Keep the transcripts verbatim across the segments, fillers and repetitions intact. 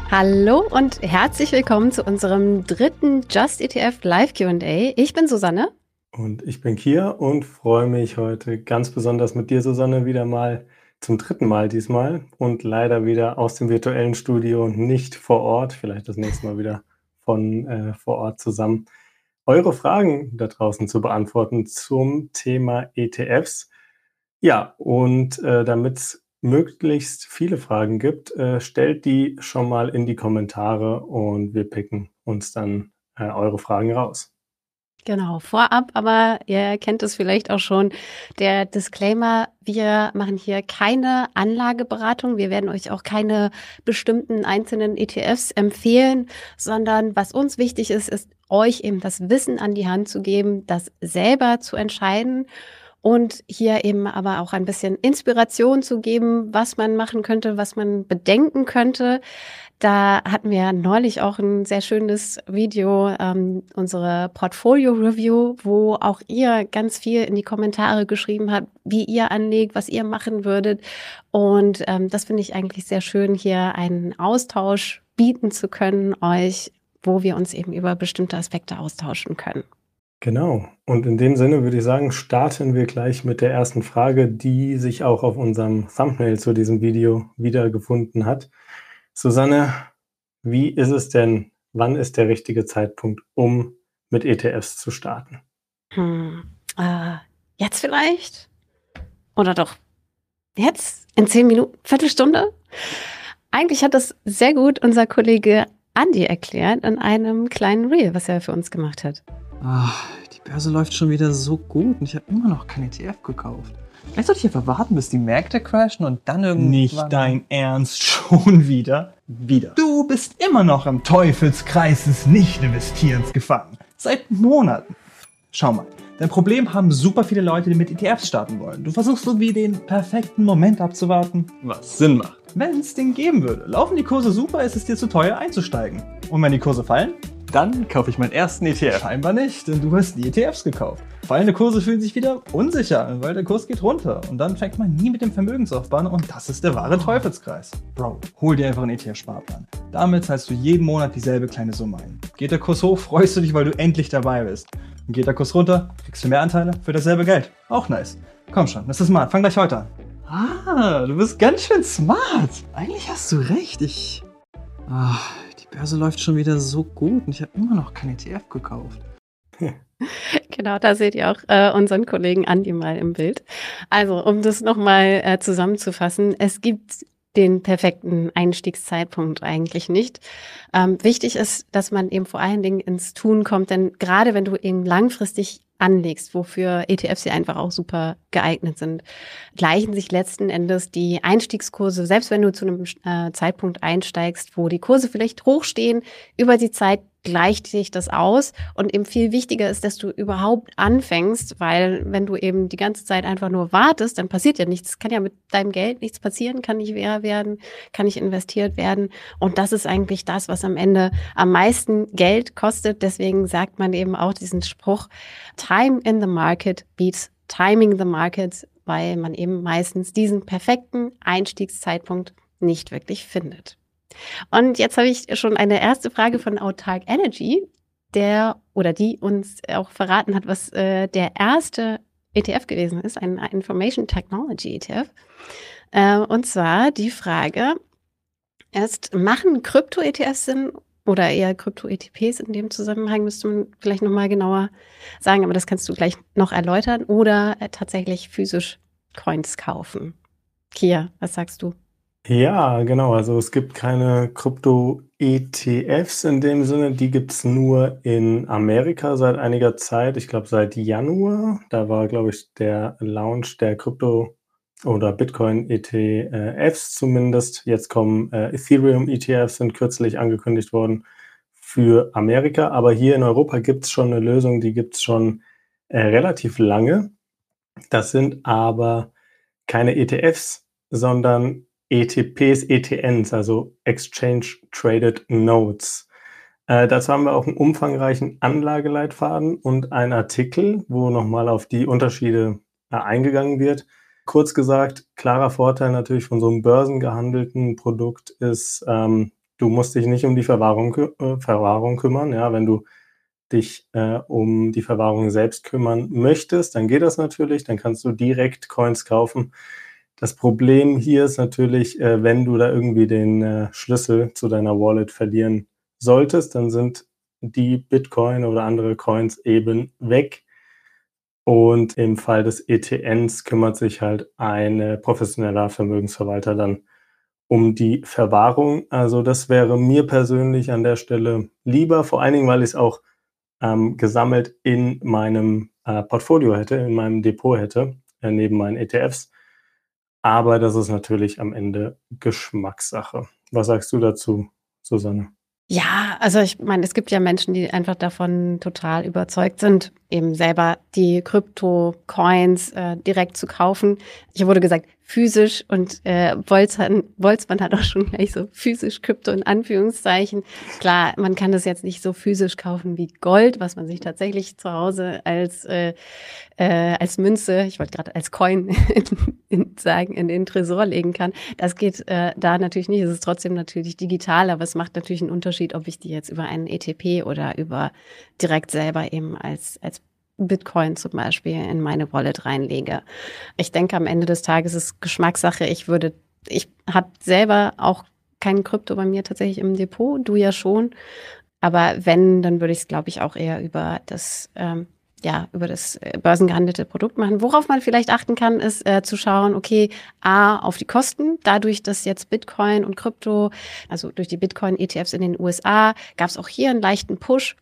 Hallo und herzlich willkommen zu unserem dritten Just E T F Live Q and A. Ich bin Susanne. Und ich bin Kia und freue mich heute ganz besonders mit dir, Susanne, wieder mal zum dritten Mal diesmal und leider wieder aus dem virtuellen Studio und nicht vor Ort, vielleicht das nächste Mal wieder von äh, vor Ort zusammen, eure Fragen da draußen zu beantworten zum Thema E T Fs. Ja, und äh, damit es möglichst viele Fragen gibt, äh, stellt die schon mal in die Kommentare und wir picken uns dann äh, eure Fragen raus. Genau, vorab, aber ihr kennt es vielleicht auch schon, der Disclaimer, wir machen hier keine Anlageberatung, wir werden euch auch keine bestimmten einzelnen E T Fs empfehlen, sondern was uns wichtig ist, ist euch eben das Wissen an die Hand zu geben, das selber zu entscheiden und hier eben aber auch ein bisschen Inspiration zu geben, was man machen könnte, was man bedenken könnte. Da hatten wir neulich auch ein sehr schönes Video, ähm, unsere Portfolio-Review, wo auch ihr ganz viel in die Kommentare geschrieben habt, wie ihr anlegt, was ihr machen würdet. Und ähm, das finde ich eigentlich sehr schön, hier einen Austausch bieten zu können, euch, wo wir uns eben über bestimmte Aspekte austauschen können. Genau. Und in dem Sinne würde ich sagen, starten wir gleich mit der ersten Frage, die sich auch auf unserem Thumbnail zu diesem Video wiedergefunden hat. Susanne, wie ist es denn, wann ist der richtige Zeitpunkt, um mit E T Fs zu starten? Hm, äh, jetzt vielleicht? Oder doch jetzt? In zehn Minuten? Viertelstunde? Eigentlich hat das sehr gut unser Kollege Andi erklärt in einem kleinen Reel, was er für uns gemacht hat. Ach, die Börse läuft schon wieder so gut und ich habe immer noch kein E T F gekauft. Vielleicht sollte ich einfach warten, bis die Märkte crashen und dann irgendwann... Nicht dein Ernst, schon wieder? Wieder. Du bist immer noch im Teufelskreis des Nicht-Investierens gefangen. Seit Monaten. Schau mal, dein Problem haben super viele Leute, die mit E T Fs starten wollen. Du versuchst so wie den perfekten Moment abzuwarten, was Sinn macht. Wenn es den geben würde, laufen die Kurse super, ist es dir zu teuer einzusteigen. Und wenn die Kurse fallen, dann kaufe ich meinen ersten E T F. Scheinbar nicht, denn du hast die E T Fs gekauft. Fallende Kurse fühlen sich wieder unsicher an, weil der Kurs geht runter. Und dann fängt man nie mit dem Vermögensaufbau an und das ist der wahre Teufelskreis. Bro, hol dir einfach einen E T F-Sparplan. Damit zahlst du jeden Monat dieselbe kleine Summe ein. Geht der Kurs hoch, freust du dich, weil du endlich dabei bist. Und geht der Kurs runter, kriegst du mehr Anteile für dasselbe Geld. Auch nice. Komm schon, das ist smart. Fang gleich heute an. Ah, du bist ganz schön smart. Eigentlich hast du recht. Ich... Ach, die Börse läuft schon wieder so gut und ich habe immer noch kein E T F gekauft. Genau, da seht ihr auch äh, unseren Kollegen Andi mal im Bild. Also, um das nochmal äh, zusammenzufassen, es gibt den perfekten Einstiegszeitpunkt eigentlich nicht. Ähm, wichtig ist, dass man eben vor allen Dingen ins Tun kommt, denn gerade wenn du eben langfristig anlegst, wofür E T Fs ja einfach auch super geeignet sind, gleichen sich letzten Endes die Einstiegskurse, selbst wenn du zu einem äh, Zeitpunkt einsteigst, wo die Kurse vielleicht hochstehen, über die Zeit gleicht sich das aus und eben viel wichtiger ist, dass du überhaupt anfängst, weil wenn du eben die ganze Zeit einfach nur wartest, dann passiert ja nichts. Kann ja mit deinem Geld nichts passieren, kann nicht mehr werden, kann nicht investiert werden und das ist eigentlich das, was am Ende am meisten Geld kostet. Deswegen sagt man eben auch diesen Spruch, Time in the market beats timing the market, weil man eben meistens diesen perfekten Einstiegszeitpunkt nicht wirklich findet. Und jetzt habe ich schon eine erste Frage von Autark Energy, der oder die uns auch verraten hat, was äh, der erste E T F gewesen ist, ein Information Technology E T F. Äh, und zwar die Frage ist, machen Krypto-E T Fs Sinn oder eher Krypto-E T Ps in dem Zusammenhang, müsste man vielleicht nochmal genauer sagen, aber das kannst du gleich noch erläutern, oder äh, tatsächlich physisch Coins kaufen. Kia, was sagst du? Ja, genau. Also es gibt keine Krypto-E T Fs in dem Sinne. Die gibt es nur in Amerika seit einiger Zeit. Ich glaube seit Januar. Da war, glaube ich, der Launch der Krypto- oder Bitcoin-E T Fs zumindest. Jetzt kommen äh, Ethereum-E T Fs, sind kürzlich angekündigt worden für Amerika. Aber hier in Europa gibt es schon eine Lösung, die gibt es schon äh, relativ lange. Das sind aber keine E T Fs, sondern E T Ps, E T Ns, also Exchange Traded Notes. Äh, dazu haben wir auch einen umfangreichen Anlageleitfaden und einen Artikel, wo nochmal auf die Unterschiede äh, eingegangen wird. Kurz gesagt, klarer Vorteil natürlich von so einem börsengehandelten Produkt ist, ähm, Du musst dich nicht um die Verwahrung, kü- äh, Verwahrung kümmern. Ja, wenn du dich äh, um die Verwahrung selbst kümmern möchtest, dann geht das natürlich. Dann kannst du direkt Coins kaufen. Das Problem hier ist natürlich, äh, wenn du da irgendwie den äh, Schlüssel zu deiner Wallet verlieren solltest, dann sind die Bitcoin oder andere Coins eben weg. Und im Fall des E T Ns kümmert sich halt ein äh, professioneller Vermögensverwalter dann um die Verwahrung. Also das wäre mir persönlich an der Stelle lieber, vor allen Dingen, weil ich es auch ähm, gesammelt in meinem äh, Portfolio hätte, in meinem Depot hätte, äh, neben meinen E T Fs. Aber das ist natürlich am Ende Geschmackssache. Was sagst du dazu, Susanne? Ja, also ich meine, es gibt ja Menschen, die einfach davon total überzeugt sind, eben selber die Krypto-Coins äh, direkt zu kaufen. Hier wurde gesagt, physisch und äh, Boltzmann, Boltzmann hat auch schon gleich so physisch Krypto in Anführungszeichen. Klar, man kann das jetzt nicht so physisch kaufen wie Gold, was man sich tatsächlich zu Hause als äh, äh, als Münze, ich wollte gerade als Coin in, in, sagen, in den Tresor legen kann. Das geht äh, da natürlich nicht. Es ist trotzdem natürlich digital, aber es macht natürlich einen Unterschied, ob ich die jetzt über einen E T P oder über direkt selber eben als als Bitcoin zum Beispiel in meine Wallet reinlege. Ich denke, am Ende des Tages ist es Geschmackssache. Ich würde, ich habe selber auch kein Krypto bei mir tatsächlich im Depot, du ja schon. Aber wenn, dann würde ich es, glaube ich, auch eher über das, ähm, ja, über das äh, börsengehandelte Produkt machen. Worauf man vielleicht achten kann, ist äh, zu schauen, okay, A, auf die Kosten. Dadurch, dass jetzt Bitcoin und Krypto, also durch die Bitcoin-E T Fs in den U S A, gab es auch hier einen leichten Push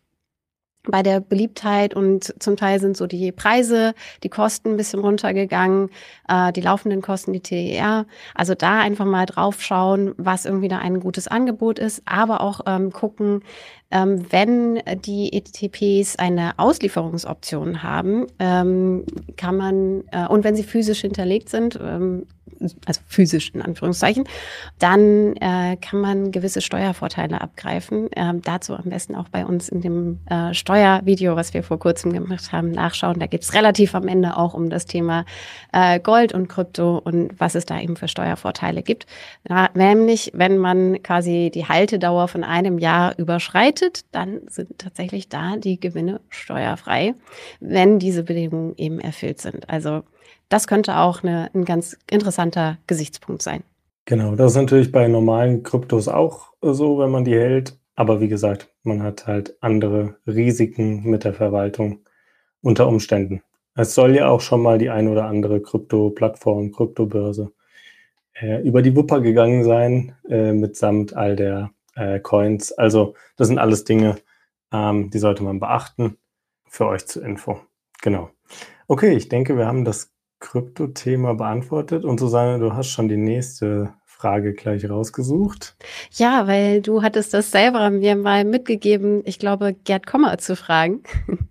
bei der Beliebtheit und zum Teil sind so die Preise, die Kosten ein bisschen runtergegangen, äh, die laufenden Kosten, die T E R. Also da einfach mal drauf schauen, was irgendwie da ein gutes Angebot ist, aber auch ähm, gucken, ähm, wenn die E T Ps eine Auslieferungsoption haben, ähm, kann man, äh, und wenn sie physisch hinterlegt sind, ähm, also physisch in Anführungszeichen, dann äh, kann man gewisse Steuervorteile abgreifen. Ähm, dazu am besten auch bei uns in dem äh, Steuervideo, was wir vor kurzem gemacht haben, nachschauen. Da geht's relativ am Ende auch um das Thema äh, Gold und Krypto und was es da eben für Steuervorteile gibt. Ja, nämlich, wenn man quasi die Haltedauer von einem Jahr überschreitet, dann sind tatsächlich da die Gewinne steuerfrei, wenn diese Bedingungen eben erfüllt sind. Also das könnte auch eine, ein ganz interessanter Gesichtspunkt sein. Genau, das ist natürlich bei normalen Kryptos auch so, wenn man die hält. Aber wie gesagt, man hat halt andere Risiken mit der Verwaltung unter Umständen. Es soll ja auch schon mal die ein oder andere Krypto-Plattform, Kryptobörse äh, über die Wupper gegangen sein, äh, mitsamt all der äh, Coins. Also das sind alles Dinge, ähm, die sollte man beachten. Für euch zur Info. Genau. Okay, ich denke, wir haben das Krypto-Thema beantwortet. Und Susanne, du hast schon die nächste Frage gleich rausgesucht. Ja, weil du hattest das selber mir mal mitgegeben, ich glaube, Gerd Kommer zu fragen,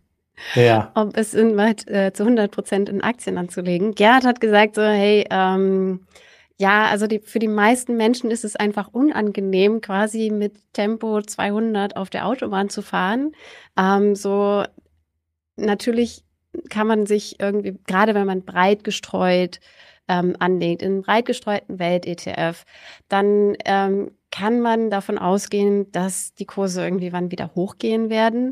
Ja, ob es Sinn macht, äh, zu hundert Prozent in Aktien anzulegen. Gerd hat gesagt so, hey, ähm, ja, also die, für die meisten Menschen ist es einfach unangenehm, quasi mit Tempo zweihundert auf der Autobahn zu fahren. Ähm, so natürlich kann man sich irgendwie, gerade wenn man breit gestreut ähm, anlegt, in einem breit gestreuten Welt-E T F, dann ähm, kann man davon ausgehen, dass die Kurse irgendwie wann wieder hochgehen werden.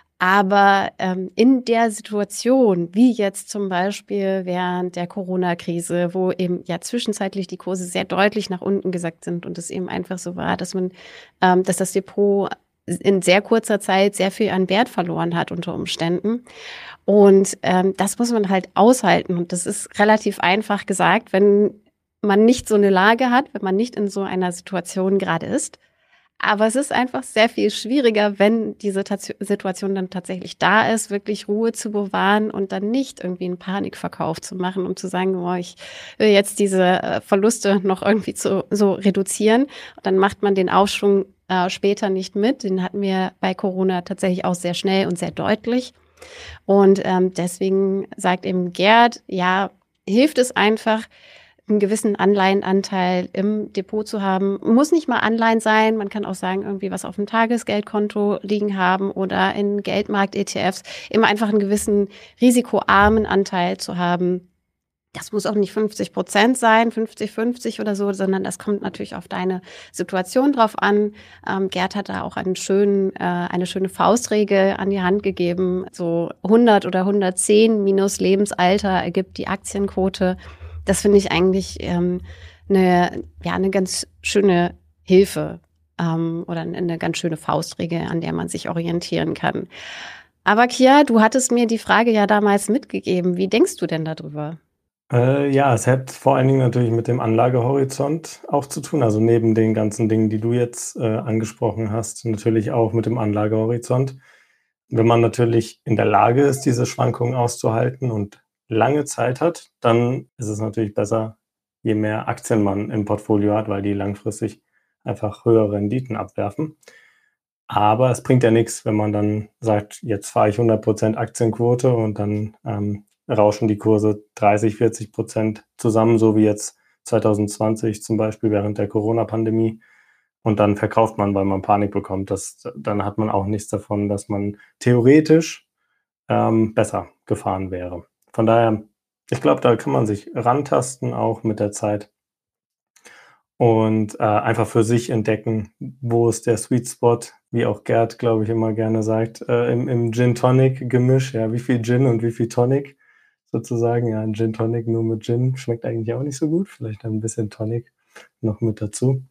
Aber ähm, in der Situation, wie jetzt zum Beispiel während der Corona-Krise, wo eben ja zwischenzeitlich die Kurse sehr deutlich nach unten gesackt sind und es eben einfach so war, dass man, ähm, dass das Depot in sehr kurzer Zeit sehr viel an Wert verloren hat unter Umständen. Und ähm, das muss man halt aushalten. Und das ist relativ einfach gesagt, wenn man nicht so eine Lage hat, wenn man nicht in so einer Situation gerade ist. Aber es ist einfach sehr viel schwieriger, wenn die Situation dann tatsächlich da ist, wirklich Ruhe zu bewahren und dann nicht irgendwie einen Panikverkauf zu machen, um zu sagen, oh, ich will jetzt diese Verluste noch irgendwie zu, so reduzieren. Und dann macht man den Aufschwung äh, später nicht mit. Den hatten wir bei Corona tatsächlich auch sehr schnell und sehr deutlich. Und ähm, deswegen sagt eben Gerd, ja, hilft es einfach, einen gewissen Anleihenanteil im Depot zu haben. Muss nicht mal Anleihen sein, man kann auch sagen, irgendwie was auf dem Tagesgeldkonto liegen haben oder in Geldmarkt-E T Fs, immer einfach einen gewissen risikoarmen Anteil zu haben Das muss auch nicht fünfzig Prozent sein, fünfzig fünfzig oder so, sondern das kommt natürlich auf deine Situation drauf an. Ähm, Gerd hat da auch einen schönen, äh, eine schöne Faustregel an die Hand gegeben. So hundert oder hundertzehn minus Lebensalter ergibt die Aktienquote. Das finde ich eigentlich ähm, eine, ja, eine ganz schöne Hilfe ähm, oder eine ganz schöne Faustregel, an der man sich orientieren kann. Aber Kia, du hattest mir die Frage ja damals mitgegeben. Wie denkst du denn darüber? Äh, ja, es hat vor allen Dingen natürlich mit dem Anlagehorizont auch zu tun. Also neben den ganzen Dingen, die du jetzt äh, angesprochen hast, natürlich auch mit dem Anlagehorizont. Wenn man natürlich in der Lage ist, diese Schwankungen auszuhalten und lange Zeit hat, dann ist es natürlich besser, je mehr Aktien man im Portfolio hat, weil die langfristig einfach höhere Renditen abwerfen. Aber es bringt ja nichts, wenn man dann sagt, jetzt fahre ich hundert Prozent Aktienquote und dann ähm, rauschen die Kurse dreißig, vierzig Prozent zusammen, so wie jetzt zwanzig zwanzig zum Beispiel während der Corona-Pandemie. Und dann verkauft man, weil man Panik bekommt. Das, dann hat man auch nichts davon, dass man theoretisch ähm, besser gefahren wäre. Von daher, ich glaube, da kann man sich rantasten, auch mit der Zeit. Und äh, einfach für sich entdecken, wo ist der Sweet Spot, wie auch Gerd, glaube ich, immer gerne sagt, äh, im, im Gin-Tonic-Gemisch. Ja, wie viel Gin und wie viel Tonic sozusagen. Ja, ein Gin-Tonic nur mit Gin schmeckt eigentlich auch nicht so gut. Vielleicht ein bisschen Tonic noch mit dazu.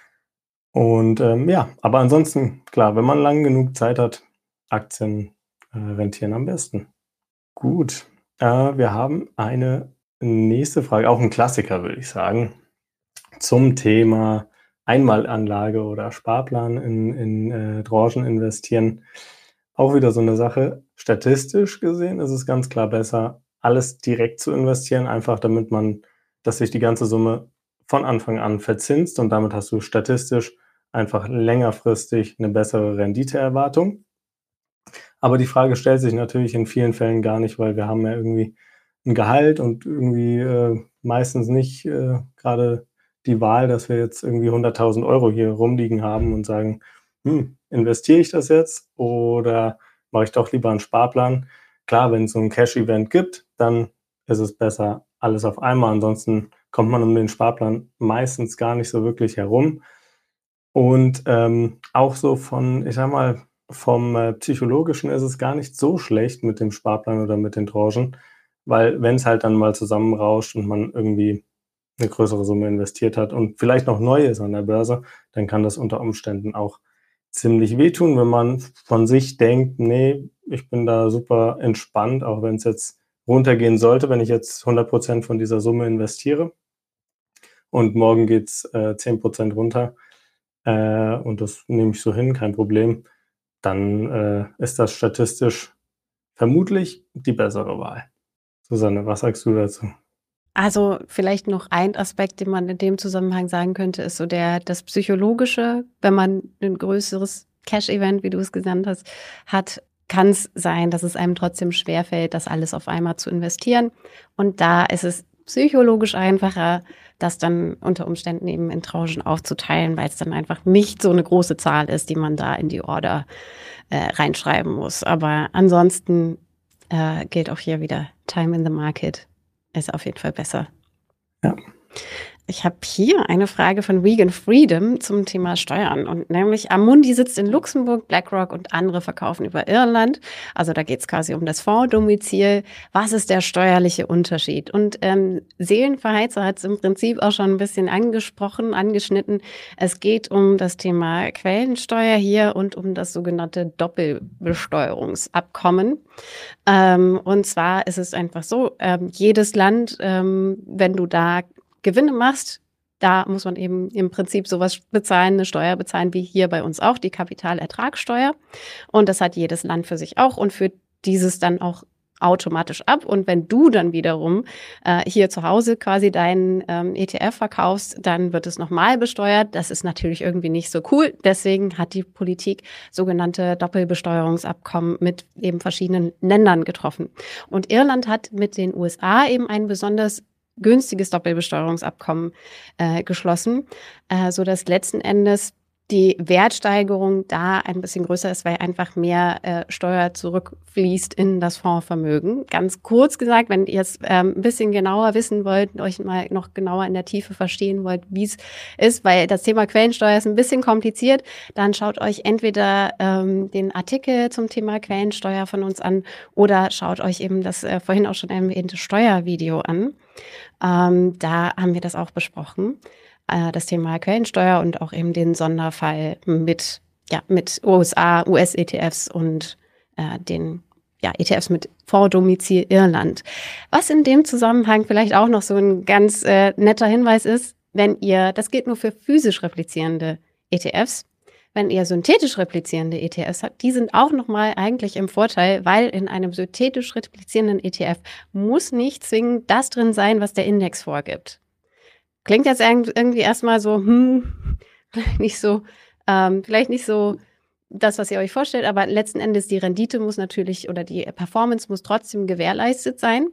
Und ähm, ja, aber ansonsten, klar, wenn man lang genug Zeit hat, Aktien äh, rentieren am besten. Gut, äh, wir haben eine nächste Frage, auch ein Klassiker, würde ich sagen, zum Thema Einmalanlage oder Sparplan in, in äh, Tranchen investieren. Auch wieder so eine Sache. Statistisch gesehen ist es ganz klar besser, alles direkt zu investieren, einfach damit man, dass sich die ganze Summe von Anfang an verzinst und damit hast du statistisch einfach längerfristig eine bessere Renditeerwartung. Aber die Frage stellt sich natürlich in vielen Fällen gar nicht, weil wir haben ja irgendwie ein Gehalt und irgendwie äh, meistens nicht äh, gerade die Wahl, dass wir jetzt irgendwie hunderttausend Euro hier rumliegen haben und sagen, hm, investiere ich das jetzt oder mache ich doch lieber einen Sparplan? Klar, wenn es so ein Cash-Event gibt, dann ist es besser alles auf einmal. Ansonsten kommt man um den Sparplan meistens gar nicht so wirklich herum. Und ähm, auch so von, ich sag mal, vom äh, Psychologischen ist es gar nicht so schlecht mit dem Sparplan oder mit den Tranchen, weil wenn es halt dann mal zusammenrauscht und man irgendwie eine größere Summe investiert hat und vielleicht noch neu ist an der Börse, dann kann das unter Umständen auch ziemlich wehtun, wenn man von sich denkt, nee, ich bin da super entspannt, auch wenn es jetzt runtergehen sollte, wenn ich jetzt hundert Prozent von dieser Summe investiere und morgen geht's äh, zehn Prozent runter äh, und das nehme ich so hin, kein Problem, dann äh, ist das statistisch vermutlich die bessere Wahl. Susanne, was sagst du dazu? Also vielleicht noch ein Aspekt, den man in dem Zusammenhang sagen könnte, ist so der das Psychologische. Wenn man ein größeres Cash-Event, wie du es genannt hast, hat, kann es sein, dass es einem trotzdem schwerfällt, das alles auf einmal zu investieren. Und da ist es psychologisch einfacher, das dann unter Umständen eben in Tranchen aufzuteilen, weil es dann einfach nicht so eine große Zahl ist, die man da in die Order äh, reinschreiben muss. Aber ansonsten äh, gilt auch hier wieder Time in the Market. Ist auf jeden Fall besser. Ja. Ich habe hier eine Frage von Vegan Freedom zum Thema Steuern. Und nämlich Amundi sitzt in Luxemburg, BlackRock und andere verkaufen über Irland. Also da geht es quasi um das Fondsdomizil. Was ist der steuerliche Unterschied? Und ähm, Seelenverheizer hat es im Prinzip auch schon ein bisschen angesprochen, angeschnitten. Es geht um das Thema Quellensteuer hier und um das sogenannte Doppelbesteuerungsabkommen. Ähm, und zwar ist es einfach so, ähm, jedes Land, ähm, wenn du da Gewinne machst, da muss man eben im Prinzip sowas bezahlen, eine Steuer bezahlen, wie hier bei uns auch, die Kapitalertragssteuer. Und das hat jedes Land für sich auch und führt dieses dann auch automatisch ab. Und wenn du dann wiederum äh, hier zu Hause quasi deinen ähm, E T F verkaufst, dann wird es nochmal besteuert. Das ist natürlich irgendwie nicht so cool. Deswegen hat die Politik sogenannte Doppelbesteuerungsabkommen mit eben verschiedenen Ländern getroffen. Und Irland hat mit den U S A eben ein besonders günstiges Doppelbesteuerungsabkommen äh, geschlossen, äh, so dass letzten Endes die Wertsteigerung da ein bisschen größer ist, weil einfach mehr äh, Steuer zurückfließt in das Fondsvermögen. Ganz kurz gesagt, wenn ihr es ähm, ein bisschen genauer wissen wollt, euch mal noch genauer in der Tiefe verstehen wollt, wie es ist, weil das Thema Quellensteuer ist ein bisschen kompliziert, dann schaut euch entweder ähm, den Artikel zum Thema Quellensteuer von uns an oder schaut euch eben das äh, vorhin auch schon erwähnte Steuervideo an. Ähm, da haben wir das auch besprochen. Das Thema Quellensteuer und auch eben den Sonderfall mit, ja, mit U S A, U S-E T Fs und äh, den ja, E T Fs mit Fondsdomizil Irland. Was in dem Zusammenhang vielleicht auch noch so ein ganz äh, netter Hinweis ist, wenn ihr, das gilt nur für physisch replizierende E T Fs, wenn ihr synthetisch replizierende E T Fs habt, die sind auch nochmal eigentlich im Vorteil, weil in einem synthetisch replizierenden E T F muss nicht zwingend das drin sein, was der Index vorgibt. Klingt jetzt irgendwie erstmal so, hm, nicht so, ähm, vielleicht nicht so das, was ihr euch vorstellt, aber letzten Endes die Rendite muss natürlich oder die Performance muss trotzdem gewährleistet sein.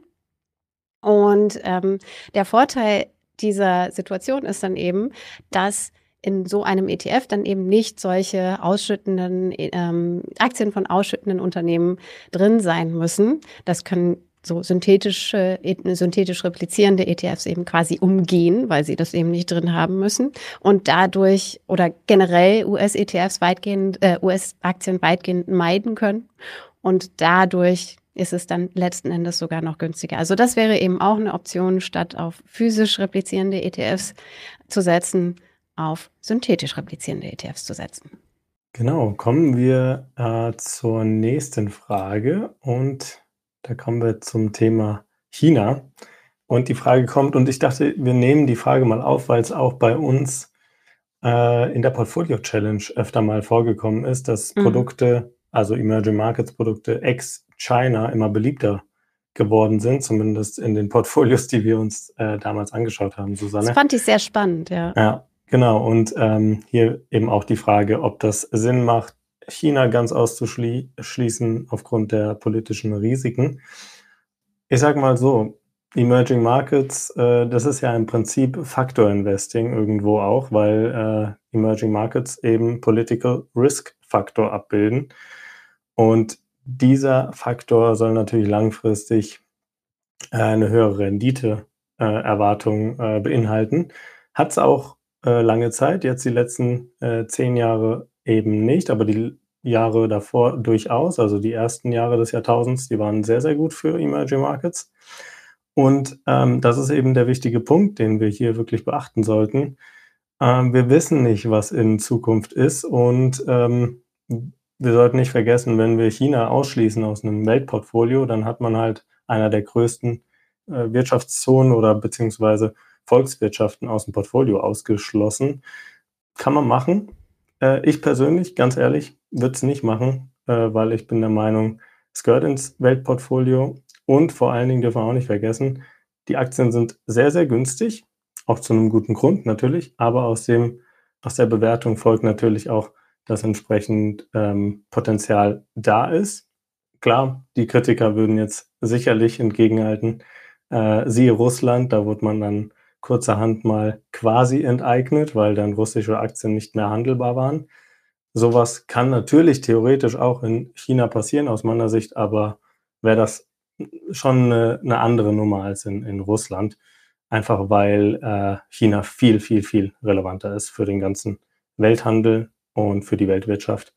Und ähm, der Vorteil dieser Situation ist dann eben, dass in so einem E T F dann eben nicht solche ausschüttenden ähm, Aktien von ausschüttenden Unternehmen drin sein müssen. Das können so synthetische, synthetisch replizierende E T Fs eben quasi umgehen, weil sie das eben nicht drin haben müssen und dadurch oder generell U S-E T Fs weitgehend, äh, U S-Aktien weitgehend meiden können und dadurch ist es dann letzten Endes sogar noch günstiger. Also das wäre eben auch eine Option, statt auf physisch replizierende E T Fs zu setzen, auf synthetisch replizierende E T Fs zu setzen. Genau, kommen wir äh, zur nächsten Frage und da kommen wir zum Thema China. Und die Frage kommt, und ich dachte, wir nehmen die Frage mal auf, weil es auch bei uns äh, in der Portfolio-Challenge öfter mal vorgekommen ist, dass mhm. Produkte, also Emerging Markets Produkte ex-China immer beliebter geworden sind, zumindest in den Portfolios, die wir uns äh, damals angeschaut haben, Susanne. Das fand ich sehr spannend, ja. Ja, genau. Und ähm, hier eben auch die Frage, ob das Sinn macht, China ganz auszuschließen aufgrund der politischen Risiken. Ich sage mal so, Emerging Markets, äh, das ist ja im Prinzip Factor Investing irgendwo auch, weil äh, Emerging Markets eben Political Risk Faktor abbilden. Und dieser Faktor soll natürlich langfristig äh, eine höhere Rendite-Erwartung äh, äh, beinhalten. Hat es auch äh, lange Zeit, jetzt die letzten äh, zehn Jahre eben nicht, aber die Jahre davor durchaus, also die ersten Jahre des Jahrtausends, die waren sehr, sehr gut für Emerging Markets. Und ähm, das ist eben der wichtige Punkt, den wir hier wirklich beachten sollten. Ähm, wir wissen nicht, was in Zukunft ist und ähm, wir sollten nicht vergessen, wenn wir China ausschließen aus einem Weltportfolio, dann hat man halt einer der größten äh, Wirtschaftszonen oder beziehungsweise Volkswirtschaften aus dem Portfolio ausgeschlossen. Kann man machen. Äh, ich persönlich, ganz ehrlich, würde es nicht machen, äh, weil ich bin der Meinung, es gehört ins Weltportfolio und vor allen Dingen dürfen wir auch nicht vergessen, die Aktien sind sehr, sehr günstig, auch zu einem guten Grund natürlich, aber aus, dem, aus der Bewertung folgt natürlich auch, dass entsprechend ähm, Potenzial da ist. Klar, die Kritiker würden jetzt sicherlich entgegenhalten, äh, siehe Russland, da wurde man dann kurzerhand mal quasi enteignet, weil dann russische Aktien nicht mehr handelbar waren. Sowas kann natürlich theoretisch auch in China passieren, aus meiner Sicht, aber wäre das schon eine, eine andere Nummer als in, in Russland, einfach weil äh, China viel, viel, viel relevanter ist für den ganzen Welthandel und für die Weltwirtschaft.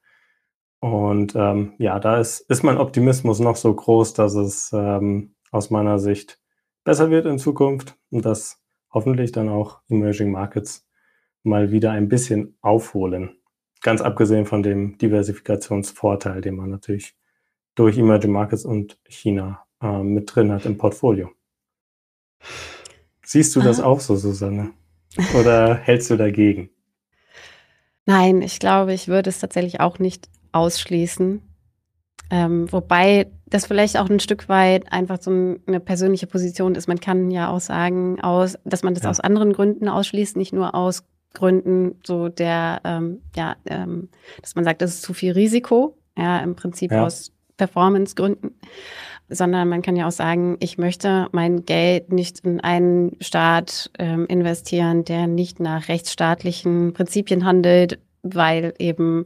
Und ähm, ja, da ist, ist mein Optimismus noch so groß, dass es ähm, aus meiner Sicht besser wird in Zukunft und dass hoffentlich dann auch Emerging Markets mal wieder ein bisschen aufholen. Ganz abgesehen von dem Diversifikationsvorteil, den man natürlich durch Emerging Markets und China äh, mit drin hat im Portfolio. Siehst du das Ah. auch so, Susanne? Oder hältst du dagegen? Nein, ich glaube, ich würde es tatsächlich auch nicht ausschließen. Ähm, wobei das vielleicht auch ein Stück weit einfach so eine persönliche Position ist. Man kann ja auch sagen, aus, dass man das Ja. aus anderen Gründen ausschließt, nicht nur aus Gründen so der, ähm, ja, ähm, dass man sagt, das ist zu viel Risiko, ja, im Prinzip Ja. aus Performance-Gründen, sondern man kann ja auch sagen, ich möchte mein Geld nicht in einen Staat ähm, investieren, der nicht nach rechtsstaatlichen Prinzipien handelt, weil eben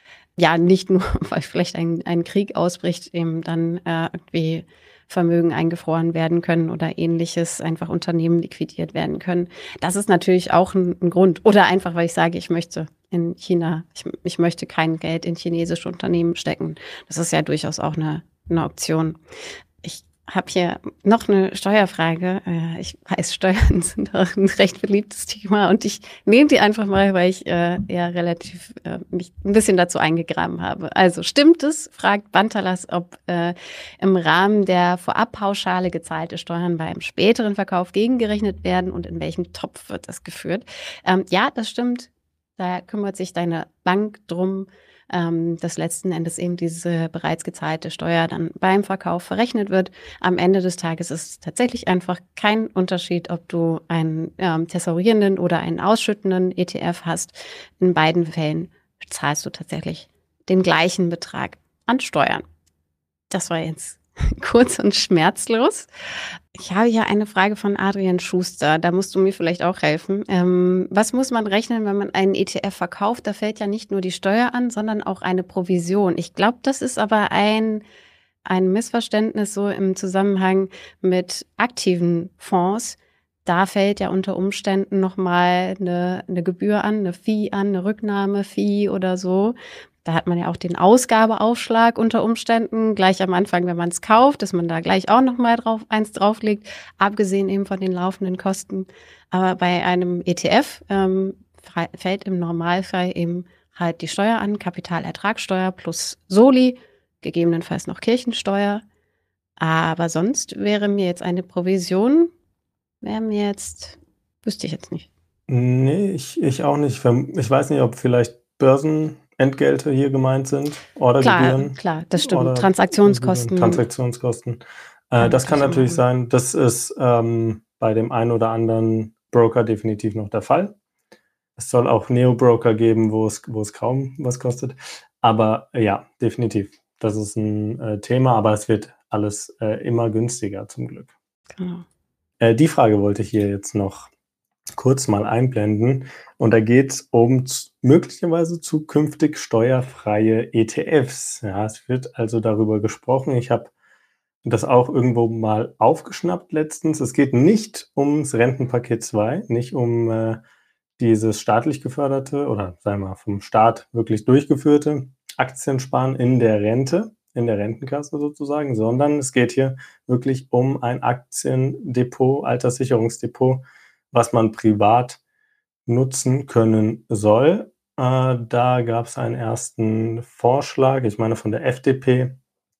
ja nicht nur, weil vielleicht ein, ein Krieg ausbricht, eben dann äh, irgendwie Vermögen eingefroren werden können oder ähnliches, einfach Unternehmen liquidiert werden können. Das ist natürlich auch ein, ein Grund. Oder einfach, weil ich sage, ich möchte in China, ich, ich möchte kein Geld in chinesische Unternehmen stecken. Das ist ja durchaus auch eine, eine Option. Ich habe hier noch eine Steuerfrage. Ich weiß, Steuern sind auch ein recht beliebtes Thema und ich nehme die einfach mal, weil ich äh, ja relativ äh, mich ein bisschen dazu eingegraben habe. Also stimmt es, fragt Bantalas, ob äh, im Rahmen der Vorabpauschale gezahlte Steuern beim späteren Verkauf gegengerechnet werden und in welchem Topf wird das geführt? Ähm, ja, das stimmt. Da kümmert sich deine Bank drum, dass letzten Endes eben diese bereits gezahlte Steuer dann beim Verkauf verrechnet wird. Am Ende des Tages ist es tatsächlich einfach kein Unterschied, ob du einen ähm, tesorierenden oder einen ausschüttenden E T F hast. In beiden Fällen zahlst du tatsächlich den gleichen Betrag an Steuern. Das war jetzt kurz und schmerzlos. Ich habe hier eine Frage von Adrian Schuster. Da musst du mir vielleicht auch helfen. Ähm, was muss man rechnen, wenn man einen E T F verkauft? Da fällt ja nicht nur die Steuer an, sondern auch eine Provision. Ich glaube, das ist aber ein, ein Missverständnis so im Zusammenhang mit aktiven Fonds. Da fällt ja unter Umständen nochmal eine, eine Gebühr an, eine Fee an, eine Rücknahme-Fee oder so. Da hat man ja auch den Ausgabeaufschlag unter Umständen gleich am Anfang, wenn man es kauft, dass man da gleich auch noch mal drauf, eins drauflegt, abgesehen eben von den laufenden Kosten. Aber bei einem E T F ähm, fällt im Normalfall eben halt die Steuer an, Kapitalertragssteuer plus Soli, gegebenenfalls noch Kirchensteuer. Aber sonst wäre mir jetzt eine Provision, wäre mir jetzt, wüsste ich jetzt nicht. Nee, ich, ich auch nicht. Ich weiß nicht, ob vielleicht Börsenentgelte hier gemeint sind, Ordergebühren. Klar, klar, das stimmt. Order- Transaktionskosten. Transaktionskosten. Äh, das kann natürlich sein. Das ist ähm, bei dem einen oder anderen Broker definitiv noch der Fall. Es soll auch Neo-Broker geben, wo es, wo es kaum was kostet. Aber äh, ja, definitiv. Das ist ein äh, Thema, aber es wird alles äh, immer günstiger zum Glück. Genau. Äh, die Frage wollte ich hier jetzt noch kurz mal einblenden. Und da geht es um z- möglicherweise zukünftig steuerfreie E T Fs. Ja, es wird also darüber gesprochen. Ich habe das auch irgendwo mal aufgeschnappt letztens. Es geht nicht ums Rentenpaket zwei, nicht um äh, dieses staatlich geförderte oder sagen wir mal vom Staat wirklich durchgeführte Aktiensparen in der Rente, in der Rentenkasse sozusagen, sondern es geht hier wirklich um ein Aktiendepot, Alterssicherungsdepot, was man privat nutzen können soll. Äh, da gab es einen ersten Vorschlag, ich meine von der F D P,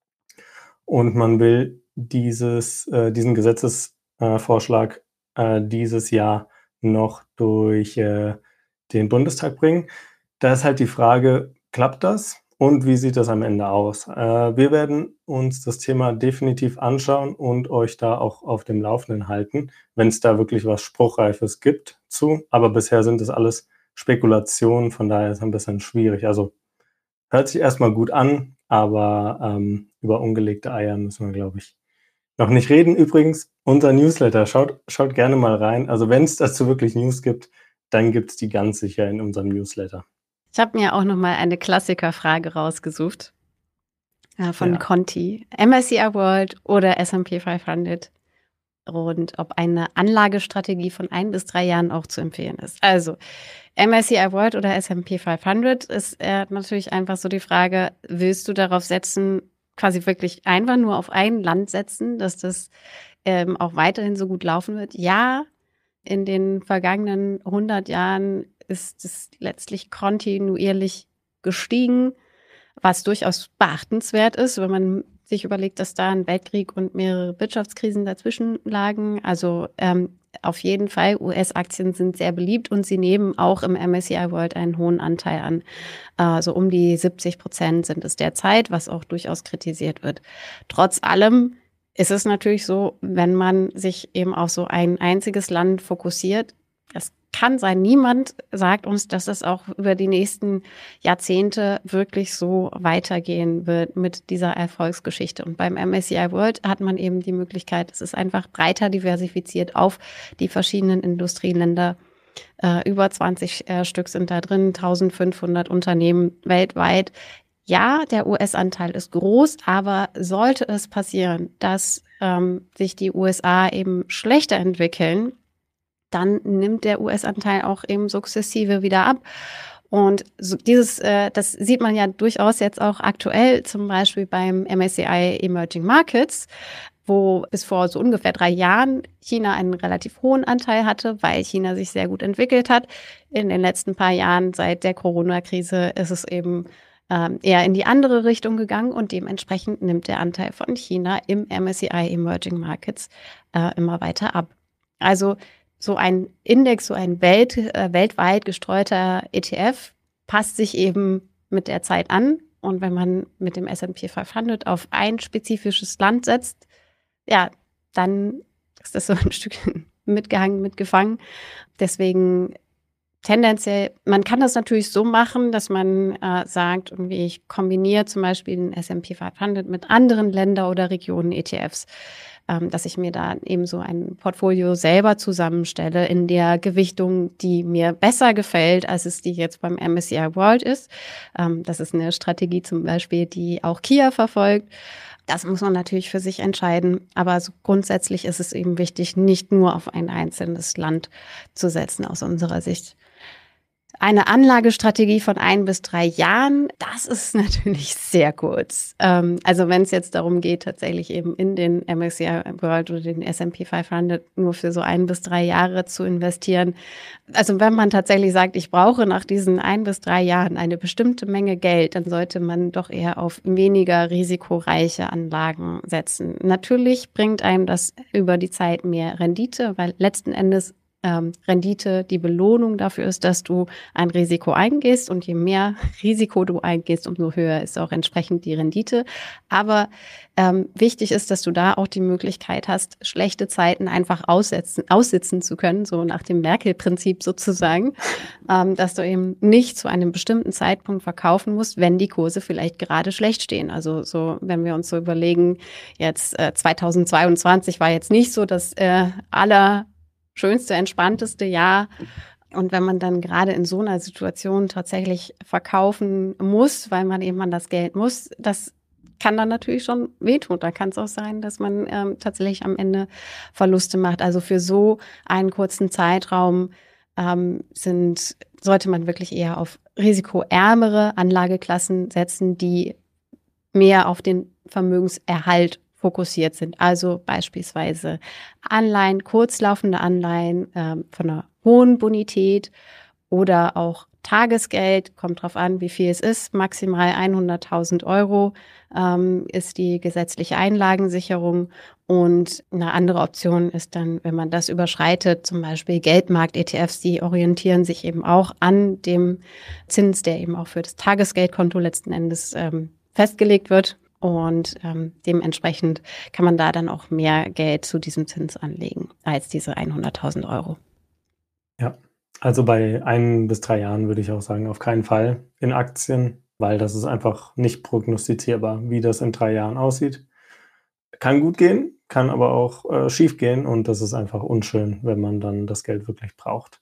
und man will dieses, äh, diesen Gesetzesvorschlag äh, dieses Jahr noch durch äh, den Bundestag bringen. Da ist halt die Frage, klappt das und wie sieht das am Ende aus? Äh, wir werden uns das Thema definitiv anschauen und euch da auch auf dem Laufenden halten, wenn es da wirklich was Spruchreifes gibt zu. Aber bisher sind das alles Spekulationen, von daher ist es ein bisschen schwierig. Also hört sich erstmal gut an, aber ähm, über ungelegte Eier müssen wir, glaube ich, noch nicht reden. Übrigens, unser Newsletter, schaut, schaut gerne mal rein. Also wenn es dazu wirklich News gibt, dann gibt es die ganz sicher in unserem Newsletter. Ich habe mir auch noch mal eine Klassikerfrage rausgesucht äh, von Ja. Conti. M S C I World oder S and P fünfhundert und ob eine Anlagestrategie von ein bis drei Jahren auch zu empfehlen ist. Also M S C I World oder S and P fünfhundert ist äh, natürlich einfach so die Frage, willst du darauf setzen, quasi wirklich einfach nur auf ein Land setzen, dass das ähm, auch weiterhin so gut laufen wird? Ja, in den vergangenen hundert Jahren ist es letztlich kontinuierlich gestiegen, was durchaus beachtenswert ist, wenn man sich überlegt, dass da ein Weltkrieg und mehrere Wirtschaftskrisen dazwischen lagen. Also ähm, auf jeden Fall, U S-Aktien sind sehr beliebt und sie nehmen auch im M S C I World einen hohen Anteil an. Also um die siebzig Prozent sind es derzeit, was auch durchaus kritisiert wird. Trotz allem ist es natürlich so, wenn man sich eben auf so ein einziges Land fokussiert, das kann sein, niemand sagt uns, dass es auch über die nächsten Jahrzehnte wirklich so weitergehen wird mit dieser Erfolgsgeschichte. Und beim M S C I World hat man eben die Möglichkeit, es ist einfach breiter diversifiziert auf die verschiedenen Industrieländer Äh, über zwanzig äh, Stück sind da drin, eintausendfünfhundert Unternehmen weltweit. Ja, der U S-Anteil ist groß, aber sollte es passieren, dass ähm, sich die U S A eben schlechter entwickeln, dann nimmt der U S-Anteil auch eben sukzessive wieder ab. Und so dieses, äh, das sieht man ja durchaus jetzt auch aktuell, zum Beispiel beim M S C I Emerging Markets, wo bis vor so ungefähr drei Jahren China einen relativ hohen Anteil hatte, weil China sich sehr gut entwickelt hat. In den letzten paar Jahren seit der Corona-Krise ist es eben ähm, eher in die andere Richtung gegangen und dementsprechend nimmt der Anteil von China im M S C I Emerging Markets äh, immer weiter ab. Also so ein Index, so ein Welt, äh, weltweit gestreuter E T F passt sich eben mit der Zeit an. Und wenn man mit dem S and P fünfhundert auf ein spezifisches Land setzt, ja, dann ist das so ein Stückchen mitgehangen, mitgefangen. Deswegen tendenziell, man kann das natürlich so machen, dass man äh, sagt, irgendwie ich kombiniere zum Beispiel den S and P fünfhundert mit anderen Länder- oder Regionen-E T Fs, ähm, dass ich mir da eben so ein Portfolio selber zusammenstelle in der Gewichtung, die mir besser gefällt, als es die jetzt beim M S C I World ist. Ähm, das ist eine Strategie zum Beispiel, die auch Kia verfolgt. Das muss man natürlich für sich entscheiden, aber so grundsätzlich ist es eben wichtig, nicht nur auf ein einzelnes Land zu setzen aus unserer Sicht. Eine Anlagestrategie von ein bis drei Jahren, das ist natürlich sehr kurz. Ähm, also wenn es jetzt darum geht, tatsächlich eben in den M S C I World oder den S and P fünfhundert nur für so ein bis drei Jahre zu investieren. Also wenn man tatsächlich sagt, ich brauche nach diesen ein bis drei Jahren eine bestimmte Menge Geld, dann sollte man doch eher auf weniger risikoreiche Anlagen setzen. Natürlich bringt einem das über die Zeit mehr Rendite, weil letzten Endes Ähm, Rendite die Belohnung dafür ist, dass du ein Risiko eingehst und je mehr Risiko du eingehst, umso höher ist auch entsprechend die Rendite. Aber ähm, wichtig ist, dass du da auch die Möglichkeit hast, schlechte Zeiten einfach aussetzen, aussitzen zu können, so nach dem Merkel-Prinzip sozusagen, ähm, dass du eben nicht zu einem bestimmten Zeitpunkt verkaufen musst, wenn die Kurse vielleicht gerade schlecht stehen. Also so, wenn wir uns so überlegen, jetzt äh, zweitausendzweiundzwanzig war jetzt nicht so, dass äh, aller schönste, entspannteste Jahr. Und wenn man dann gerade in so einer Situation tatsächlich verkaufen muss, weil man eben an das Geld muss, das kann dann natürlich schon wehtun. Da kann es auch sein, dass man ähm, tatsächlich am Ende Verluste macht. Also für so einen kurzen Zeitraum ähm, sind, sollte man wirklich eher auf risikoärmere Anlageklassen setzen, die mehr auf den Vermögenserhalt fokussiert sind. Also beispielsweise Anleihen, kurzlaufende Anleihen ähm, von einer hohen Bonität oder auch Tagesgeld, kommt drauf an, wie viel es ist, maximal hunderttausend Euro ähm, ist die gesetzliche Einlagensicherung. Und eine andere Option ist dann, wenn man das überschreitet, zum Beispiel Geldmarkt-E T Fs, die orientieren sich eben auch an dem Zins, der eben auch für das Tagesgeldkonto letzten Endes ähm, festgelegt wird. Und ähm, dementsprechend kann man da dann auch mehr Geld zu diesem Zins anlegen als diese hunderttausend Euro. Ja, also bei ein bis drei Jahren würde ich auch sagen, auf keinen Fall in Aktien, weil das ist einfach nicht prognostizierbar, wie das in drei Jahren aussieht. Kann gut gehen, kann aber auch äh, schief gehen und das ist einfach unschön, wenn man dann das Geld wirklich braucht.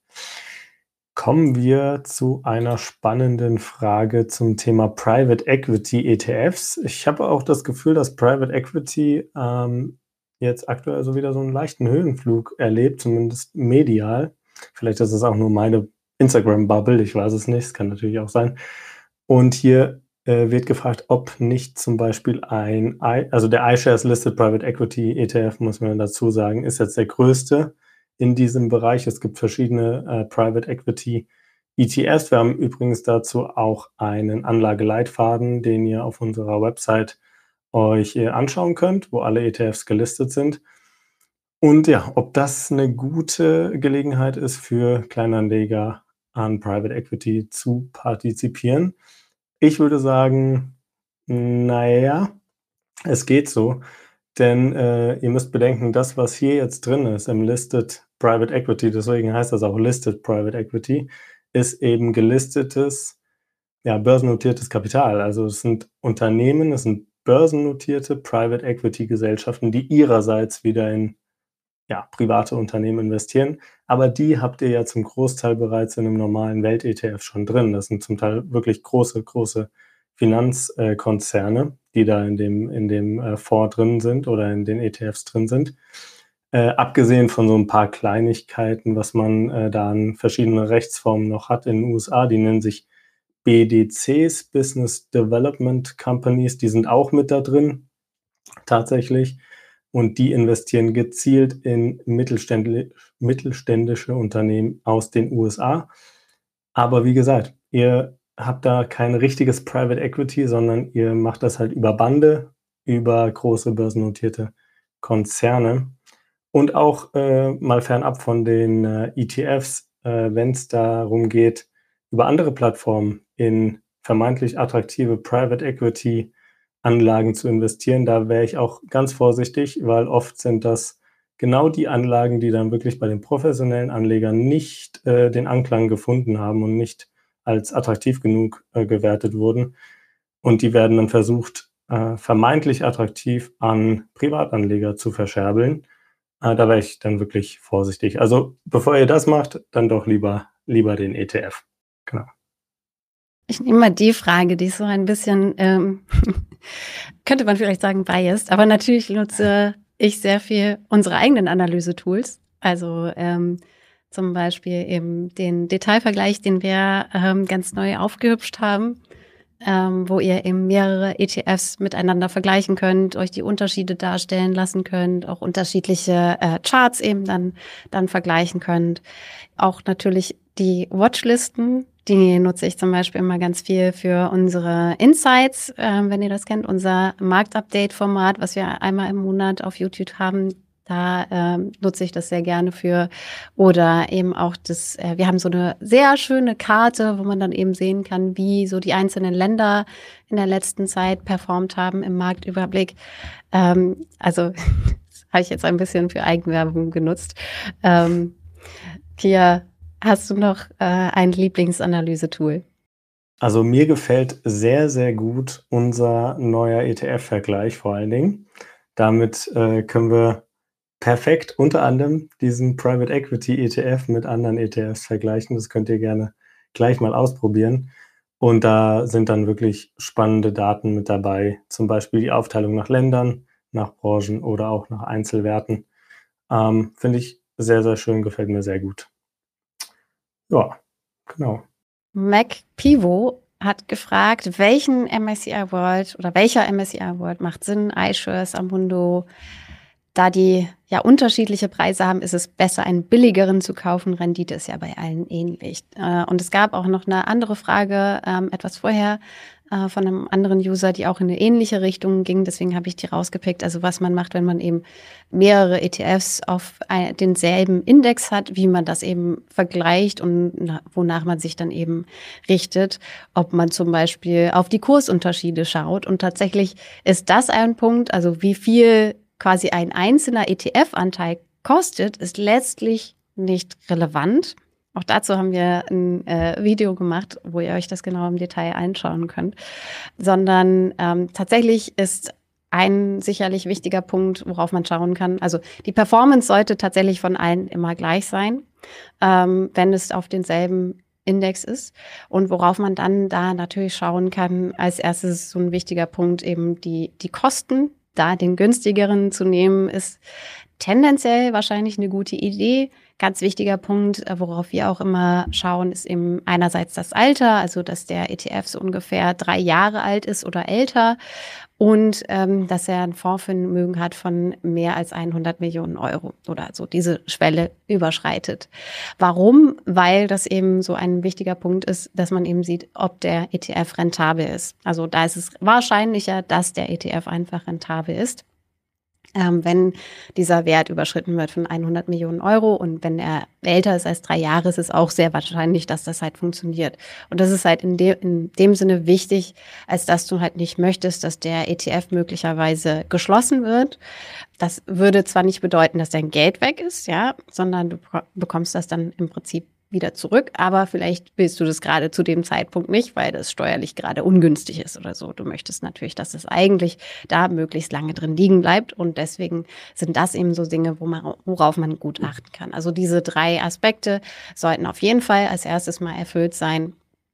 Kommen wir zu einer spannenden Frage zum Thema Private Equity E T Fs. Ich habe auch das Gefühl, dass Private Equity ähm, jetzt aktuell so wieder so einen leichten Höhenflug erlebt, zumindest medial. Vielleicht ist es auch nur meine Instagram-Bubble, ich weiß es nicht, es kann natürlich auch sein. Und hier äh, wird gefragt, ob nicht zum Beispiel ein, I, also der iShares Listed Private Equity E T F, muss man dazu sagen, ist jetzt der größte in diesem Bereich. Es gibt verschiedene äh, Private Equity E T Fs. Wir haben übrigens dazu auch einen Anlageleitfaden, den ihr auf unserer Website euch äh, anschauen könnt, wo alle E T Fs gelistet sind. Und ja, ob das eine gute Gelegenheit ist für Kleinanleger an Private Equity zu partizipieren. Ich würde sagen, naja, es geht so. Denn äh, ihr müsst bedenken, das, was hier jetzt drin ist im Listed Private Equity, deswegen heißt das auch Listed Private Equity, ist eben gelistetes, ja, börsennotiertes Kapital. Also es sind Unternehmen, es sind börsennotierte Private Equity Gesellschaften, die ihrerseits wieder in ja, private Unternehmen investieren. Aber die habt ihr ja zum Großteil bereits in einem normalen Welt-E T F schon drin. Das sind zum Teil wirklich große, große Finanzkonzerne, die da in dem, in dem äh, Fonds drin sind oder in den E T Fs drin sind. Äh, abgesehen von so ein paar Kleinigkeiten, was man äh, da an verschiedenen Rechtsformen noch hat in den U S A, die nennen sich B D Cs, Business Development Companies, die sind auch mit da drin, tatsächlich. Und die investieren gezielt in mittelständli- mittelständische Unternehmen aus den U S A. Aber wie gesagt, ihr habt da kein richtiges Private Equity, sondern ihr macht das halt über Bande, über große börsennotierte Konzerne. Und auch äh, mal fernab von den äh, E T Fs, äh, wenn es darum geht, über andere Plattformen in vermeintlich attraktive Private Equity Anlagen zu investieren, da wäre ich auch ganz vorsichtig, weil oft sind das genau die Anlagen, die dann wirklich bei den professionellen Anlegern nicht äh, den Anklang gefunden haben und nicht als attraktiv genug äh, gewertet wurden. Und die werden dann versucht, äh, vermeintlich attraktiv an Privatanleger zu verscherbeln. Äh, da wäre ich dann wirklich vorsichtig. Also bevor ihr das macht, dann doch lieber, lieber den E T F. Genau. Ich nehme mal die Frage, die ist so ein bisschen, ähm, könnte man vielleicht sagen, biased, aber natürlich nutze ich sehr viel unsere eigenen Analyse-Tools. Also ähm, zum Beispiel eben den Detailvergleich, den wir ähm, ganz neu aufgehübscht haben, ähm, wo ihr eben mehrere E T Fs miteinander vergleichen könnt, euch die Unterschiede darstellen lassen könnt, auch unterschiedliche äh, Charts eben dann, dann vergleichen könnt. Auch natürlich die Watchlisten, die nutze ich zum Beispiel immer ganz viel für unsere Insights, äh, wenn ihr das kennt, unser Marktupdate-Format, was wir einmal im Monat auf YouTube haben. Da ähm, nutze ich das sehr gerne für. Oder eben auch das, äh, wir haben so eine sehr schöne Karte, wo man dann eben sehen kann, wie so die einzelnen Länder in der letzten Zeit performt haben im Marktüberblick. Ähm, also das habe ich jetzt ein bisschen für Eigenwerbung genutzt. Ähm, Pia, hast du noch äh, ein Lieblingsanalyse-Tool? Also mir gefällt sehr, sehr gut unser neuer E T F-Vergleich vor allen Dingen. Damit äh, können wir perfekt unter anderem diesen Private Equity E T F mit anderen E T Fs vergleichen. Das könnt ihr gerne gleich mal ausprobieren. Und da sind dann wirklich spannende Daten mit dabei. Zum Beispiel die Aufteilung nach Ländern, nach Branchen oder auch nach Einzelwerten. Ähm, finde ich sehr, sehr schön, gefällt mir sehr gut. Ja, genau. Mac Pivo hat gefragt, welchen M S C I World oder welcher M S C I World macht Sinn? iShares, Amundo. Da die ja unterschiedliche Preise haben, ist es besser, einen billigeren zu kaufen. Rendite ist ja bei allen ähnlich. Und es gab auch noch eine andere Frage ähm, etwas vorher äh, von einem anderen User, die auch in eine ähnliche Richtung ging. Deswegen habe ich die rausgepickt. Also was man macht, wenn man eben mehrere E T Fs auf ein, denselben Index hat, wie man das eben vergleicht und na, wonach man sich dann eben richtet. Ob man zum Beispiel auf die Kursunterschiede schaut. Und tatsächlich ist das ein Punkt, also wie viel quasi ein einzelner E T F-Anteil kostet, ist letztlich nicht relevant. Auch dazu haben wir ein äh, Video gemacht, wo ihr euch das genau im Detail anschauen könnt. Sondern ähm, tatsächlich ist ein sicherlich wichtiger Punkt, worauf man schauen kann. Also die Performance sollte tatsächlich von allen immer gleich sein, ähm, wenn es auf denselben Index ist. Und worauf man dann da natürlich schauen kann, als erstes so ein wichtiger Punkt eben die, die Kosten. Da den günstigeren zu nehmen, ist tendenziell wahrscheinlich eine gute Idee. Ganz wichtiger Punkt, worauf wir auch immer schauen, ist eben einerseits das Alter, also dass der E T F so ungefähr drei Jahre alt ist oder älter und ähm, dass er ein Fondsvermögen hat von mehr als hundert Millionen Euro oder so diese Schwelle überschreitet. Warum? Weil das eben so ein wichtiger Punkt ist, dass man eben sieht, ob der E T F rentabel ist. Also da ist es wahrscheinlicher, dass der E T F einfach rentabel ist. Ähm, wenn dieser Wert überschritten wird von hundert Millionen Euro und wenn er älter ist als drei Jahre, ist es auch sehr wahrscheinlich, dass das halt funktioniert. Und das ist halt in, de- in dem Sinne wichtig, als dass du halt nicht möchtest, dass der E T F möglicherweise geschlossen wird. Das würde zwar nicht bedeuten, dass dein Geld weg ist, ja, sondern du bekommst das dann im Prinzip wieder zurück, aber vielleicht willst du das gerade zu dem Zeitpunkt nicht, weil das steuerlich gerade ungünstig ist oder so. Du möchtest natürlich, dass es eigentlich da möglichst lange drin liegen bleibt und deswegen sind das eben so Dinge, wo man, worauf man gut achten kann. Also diese drei Aspekte sollten auf jeden Fall als erstes mal erfüllt sein.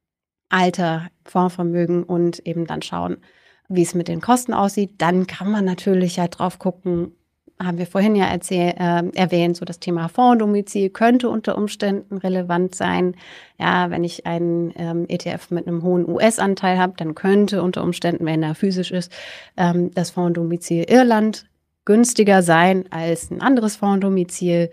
Alter, Fondsvermögen und eben dann schauen, wie es mit den Kosten aussieht. Dann kann man natürlich halt drauf gucken, haben wir vorhin ja erzähl, äh, erwähnt, so das Thema Fondsdomizil könnte unter Umständen relevant sein. Ja, wenn ich einen ähm, E T F mit einem hohen U S-Anteil habe, dann könnte unter Umständen, wenn er physisch ist, ähm, das Fondsdomizil Irland günstiger sein als ein anderes Fondsdomizil.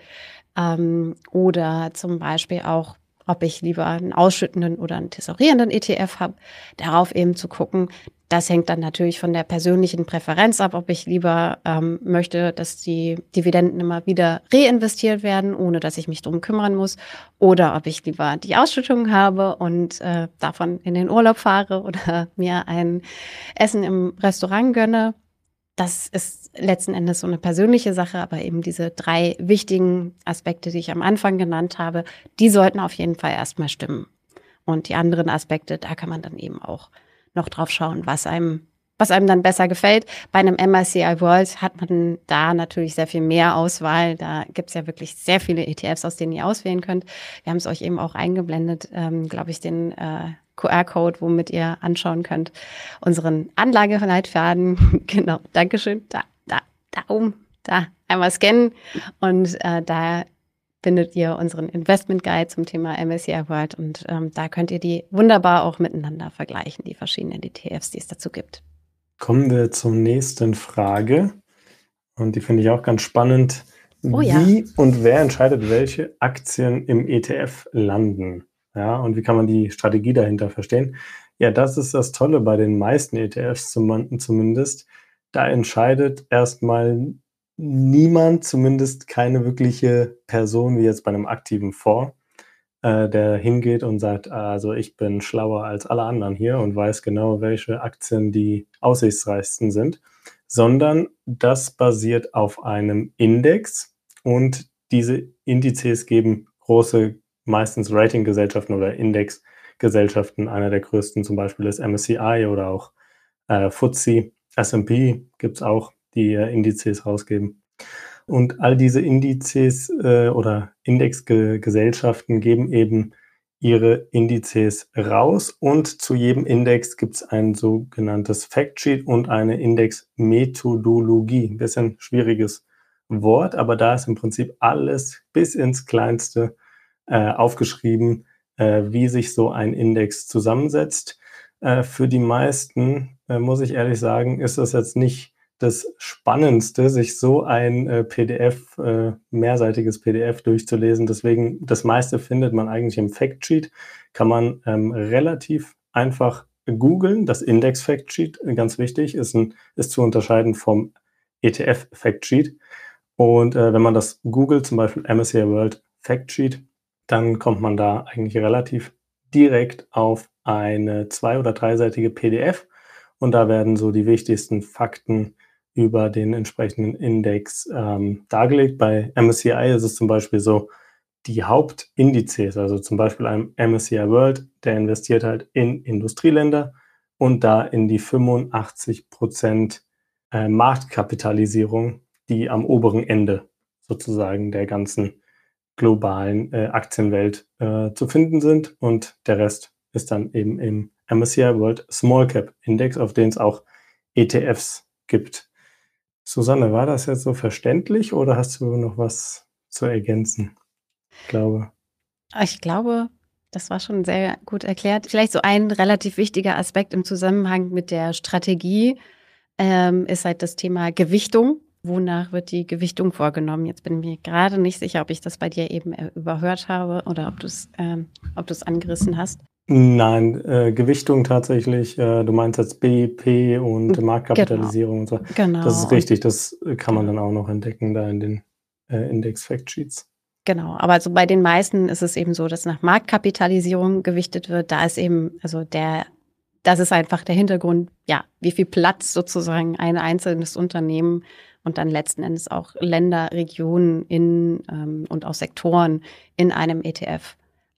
Ähm, oder zum Beispiel auch, ob ich lieber einen ausschüttenden oder einen tesorierenden E T F habe, darauf eben zu gucken. Das hängt dann natürlich von der persönlichen Präferenz ab, ob ich lieber ähm, möchte, dass die Dividenden immer wieder reinvestiert werden, ohne dass ich mich drum kümmern muss, oder ob ich lieber die Ausschüttung habe und äh, davon in den Urlaub fahre oder mir ein Essen im Restaurant gönne. Das ist letzten Endes so eine persönliche Sache, aber eben diese drei wichtigen Aspekte, die ich am Anfang genannt habe, die sollten auf jeden Fall erstmal stimmen. Und die anderen Aspekte, da kann man dann eben auch noch drauf schauen, was einem, was einem dann besser gefällt. Bei einem M S C I World hat man da natürlich sehr viel mehr Auswahl. Da gibt es ja wirklich sehr viele E T Fs, aus denen ihr auswählen könnt. Wir haben es euch eben auch eingeblendet, ähm, glaube ich, den äh, Q R-Code, womit ihr anschauen könnt, unseren Anlageleitfaden. Genau, Dankeschön. Da, da, da oben, da, einmal scannen und äh, da findet ihr unseren Investment Guide zum Thema M S C I World und ähm, da könnt ihr die wunderbar auch miteinander vergleichen, die verschiedenen E T Fs, die es dazu gibt. Kommen wir zur nächsten Frage und die finde ich auch ganz spannend. Oh ja. Wie und wer entscheidet, welche Aktien im E T F landen? Ja, und wie kann man die Strategie dahinter verstehen? Ja, das ist das Tolle bei den meisten E T Fs zum, zumindest. Da entscheidet erstmal niemand, zumindest keine wirkliche Person, wie jetzt bei einem aktiven Fonds, äh, der hingeht und sagt, also ich bin schlauer als alle anderen hier und weiß genau, welche Aktien die aussichtsreichsten sind, sondern das basiert auf einem Index und diese Indizes geben große, meistens Ratinggesellschaften oder Indexgesellschaften, einer der größten zum Beispiel ist M S C I oder auch äh, F T S E, S and P gibt es auch, die äh, Indizes rausgeben. Und all diese Indizes äh, oder Indexgesellschaften geben eben ihre Indizes raus und zu jedem Index gibt es ein sogenanntes Factsheet und eine Indexmethodologie. Ein bisschen schwieriges Wort, aber da ist im Prinzip alles bis ins Kleinste äh, aufgeschrieben, äh, wie sich so ein Index zusammensetzt. Äh, für die meisten, äh, muss ich ehrlich sagen, ist das jetzt nicht das Spannendste, sich so ein äh, P D F, äh, mehrseitiges P D F durchzulesen. Deswegen, das meiste findet man eigentlich im Factsheet. Kann man ähm, relativ einfach googeln. Das Index-Factsheet, ganz wichtig, ist, ein, ist zu unterscheiden vom E T F-Factsheet. Und äh, wenn man das googelt, zum Beispiel M S C I World Factsheet, dann kommt man da eigentlich relativ direkt auf eine zwei- oder dreiseitige P D F. Und da werden so die wichtigsten Fakten über den entsprechenden Index ähm, dargelegt. Bei M S C I ist es zum Beispiel so, die Hauptindizes, also zum Beispiel einem M S C I World, der investiert halt in Industrieländer und da in die fünfundachtzig Prozent äh, Marktkapitalisierung, die am oberen Ende sozusagen der ganzen globalen äh, Aktienwelt äh, zu finden sind. Und der Rest ist dann eben im M S C I World Small Cap Index, auf den es auch E T Fs gibt. Susanne, war das jetzt so verständlich oder hast du noch was zu ergänzen? Ich glaube. Ich glaube, das war schon sehr gut erklärt. Vielleicht so ein relativ wichtiger Aspekt im Zusammenhang mit der Strategie ähm, ist halt das Thema Gewichtung. Wonach wird die Gewichtung vorgenommen? Jetzt bin ich mir gerade nicht sicher, ob ich das bei dir eben überhört habe oder ob du es ähm, ob du es angerissen hast. Nein, äh, Gewichtung tatsächlich. Äh, du meinst jetzt B P und Marktkapitalisierung und so. Genau. Das ist richtig, das kann man dann auch noch entdecken da in den äh, Index-Factsheets. Genau, aber also bei den meisten ist es eben so, dass nach Marktkapitalisierung gewichtet wird. Da ist eben, also der, das ist einfach der Hintergrund, ja, wie viel Platz sozusagen ein einzelnes Unternehmen und dann letzten Endes auch Länder, Regionen in ähm, und auch Sektoren in einem E T F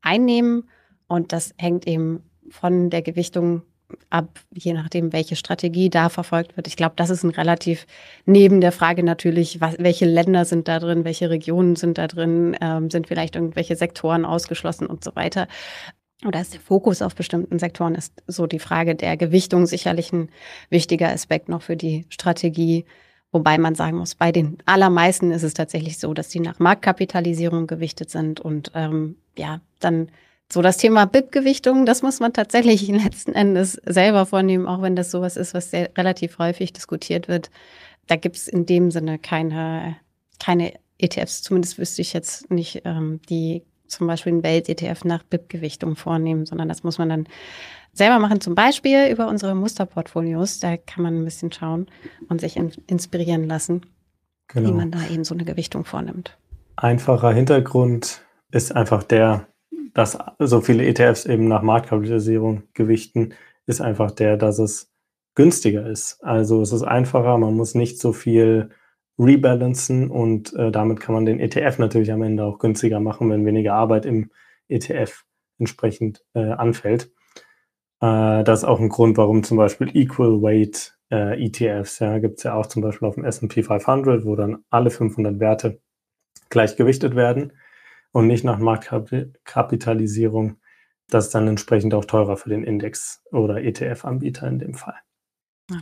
einnehmen. Und das hängt eben von der Gewichtung ab, je nachdem, welche Strategie da verfolgt wird. Ich glaube, das ist ein relativ neben der Frage natürlich, was, welche Länder sind da drin, welche Regionen sind da drin, ähm, sind vielleicht irgendwelche Sektoren ausgeschlossen und so weiter. Oder ist der Fokus auf bestimmten Sektoren, ist so die Frage der Gewichtung sicherlich ein wichtiger Aspekt noch für die Strategie. Wobei man sagen muss, bei den allermeisten ist es tatsächlich so, dass die nach Marktkapitalisierung gewichtet sind. Und ähm, ja, dann so das Thema B I P-Gewichtung, das muss man tatsächlich letzten Endes selber vornehmen, auch wenn das sowas ist, was sehr relativ häufig diskutiert wird. Da gibt es in dem Sinne keine, keine E T Fs, zumindest wüsste ich jetzt nicht, ähm, die zum Beispiel einen Welt-E T F nach B I P-Gewichtung vornehmen, sondern das muss man dann selber machen, zum Beispiel über unsere Musterportfolios. Da kann man ein bisschen schauen und sich in, inspirieren lassen, Genau. wie man da eben so eine Gewichtung vornimmt. Einfacher Hintergrund ist einfach der, dass so viele E T Fs eben nach Marktkapitalisierung gewichten, ist einfach der, dass es günstiger ist. Also es ist einfacher, man muss nicht so viel rebalancen und äh, damit kann man den E T F natürlich am Ende auch günstiger machen, wenn weniger Arbeit im E T F entsprechend äh, anfällt. Äh, das ist auch ein Grund, warum zum Beispiel Equal Weight äh, E T Fs, ja, gibt es ja auch zum Beispiel auf dem S and P fünfhundert, wo dann alle fünfhundert Werte gleich gewichtet werden und nicht nach Marktkapitalisierung. Das ist dann entsprechend auch teurer für den Index- oder E T F-Anbieter in dem Fall. Ja.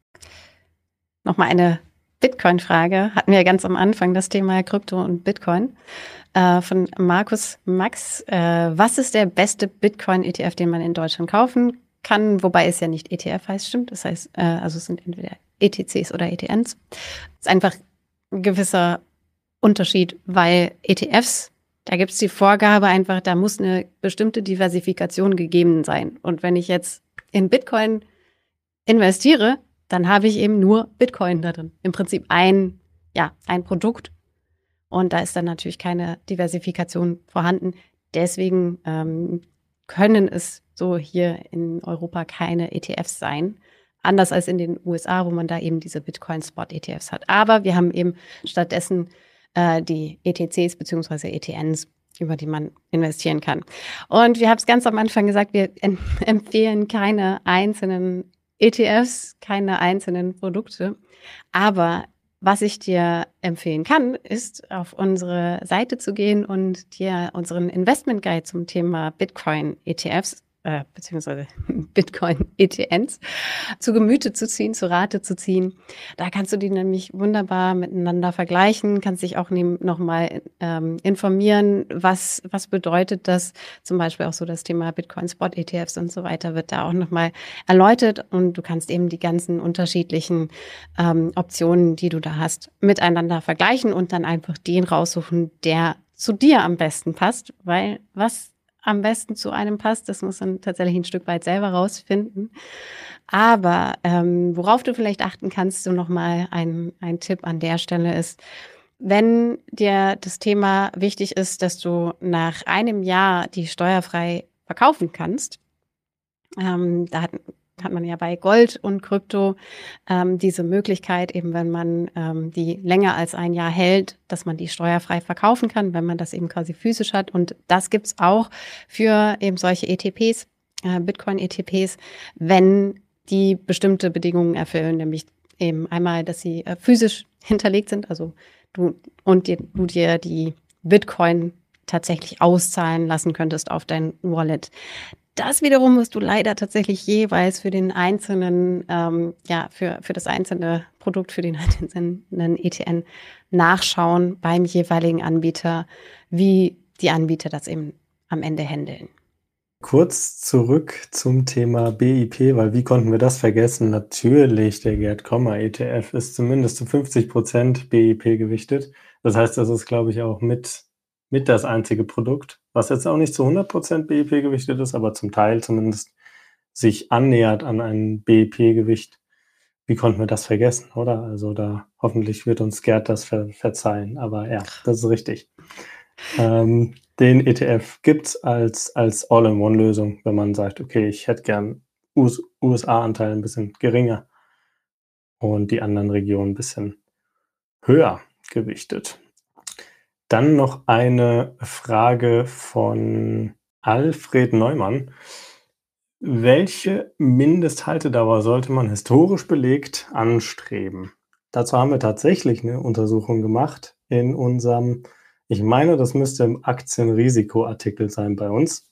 Nochmal eine Bitcoin-Frage. Hatten wir ganz am Anfang das Thema Krypto und Bitcoin. Äh, von Markus Max. Äh, was ist der beste Bitcoin-E T F, den man in Deutschland kaufen kann? Wobei es ja nicht E T F heißt, stimmt. Das heißt, äh, also es sind entweder E T Cs oder E T Ns. Das ist einfach ein gewisser Unterschied, weil E T Fs, da gibt es die Vorgabe einfach, da muss eine bestimmte Diversifikation gegeben sein. Und wenn ich jetzt in Bitcoin investiere, dann habe ich eben nur Bitcoin da drin. Im Prinzip ein, ja, ein Produkt. Und da ist dann natürlich keine Diversifikation vorhanden. Deswegen ähm, können es so hier in Europa keine E T Fs sein. Anders als in den U S A, wo man da eben diese Bitcoin-Spot-E T Fs hat. Aber wir haben eben stattdessen äh, die E T Cs bzw. E T Ns, über die man investieren kann. Und wir haben es ganz am Anfang gesagt, wir em- empfehlen keine einzelnen E T Fs, keine einzelnen Produkte. Aber was ich dir empfehlen kann, ist, auf unsere Seite zu gehen und dir unseren Investment Guide zum Thema Bitcoin-E T Fs äh, beziehungsweise Bitcoin-E T Ns zu Gemüte zu ziehen, zu Rate zu ziehen. Da kannst du die nämlich wunderbar miteinander vergleichen, kannst dich auch nochmal ähm, informieren, was, was bedeutet das, zum Beispiel auch so das Thema Bitcoin-Spot-E T Fs und so weiter wird da auch nochmal erläutert und du kannst eben die ganzen unterschiedlichen ähm, Optionen, die du da hast, miteinander vergleichen und dann einfach den raussuchen, der zu dir am besten passt, weil was am besten zu einem passt, das muss man tatsächlich ein Stück weit selber rausfinden. Aber ähm, worauf du vielleicht achten kannst, so nochmal ein, ein Tipp an der Stelle ist, wenn dir das Thema wichtig ist, dass du nach einem Jahr die steuerfrei verkaufen kannst, ähm, da hat, hat man ja bei Gold und Krypto ähm, diese Möglichkeit, eben wenn man ähm, die länger als ein Jahr hält, dass man die steuerfrei verkaufen kann, wenn man das eben quasi physisch hat. Und das gibt's auch für eben solche E T Ps, äh, Bitcoin-E T Ps, wenn die bestimmte Bedingungen erfüllen, nämlich eben einmal, dass sie äh, physisch hinterlegt sind, also du und dir, du dir die Bitcoin tatsächlich auszahlen lassen könntest auf dein Wallet. Das wiederum musst du leider tatsächlich jeweils für den einzelnen, ähm, ja, für, für das einzelne Produkt, für den einzelnen E T N nachschauen beim jeweiligen Anbieter, wie die Anbieter das eben am Ende handeln. Kurz zurück zum Thema B I P, weil wie konnten wir das vergessen? Natürlich, der Gerd Kommer E T F ist zumindest zu fünfzig Prozent B I P gewichtet. Das heißt, das ist, glaube ich, auch mit, mit das einzige Produkt, was jetzt auch nicht zu hundert Prozent B I P gewichtet ist, aber zum Teil zumindest sich annähert an ein B I P-Gewicht. Wie konnten wir das vergessen, oder? Also da hoffentlich wird uns Gerd das ver verzeihen, aber ja, das ist richtig. Ähm, den E T F gibt's als, als All-in-One-Lösung, wenn man sagt, okay, ich hätte gern U S A-Anteil ein bisschen geringer und die anderen Regionen ein bisschen höher gewichtet. Dann noch eine Frage von Alfred Neumann. Welche Mindesthaltedauer sollte man historisch belegt anstreben? Dazu haben wir tatsächlich eine Untersuchung gemacht in unserem, ich meine, das müsste im Aktienrisikoartikel sein bei uns.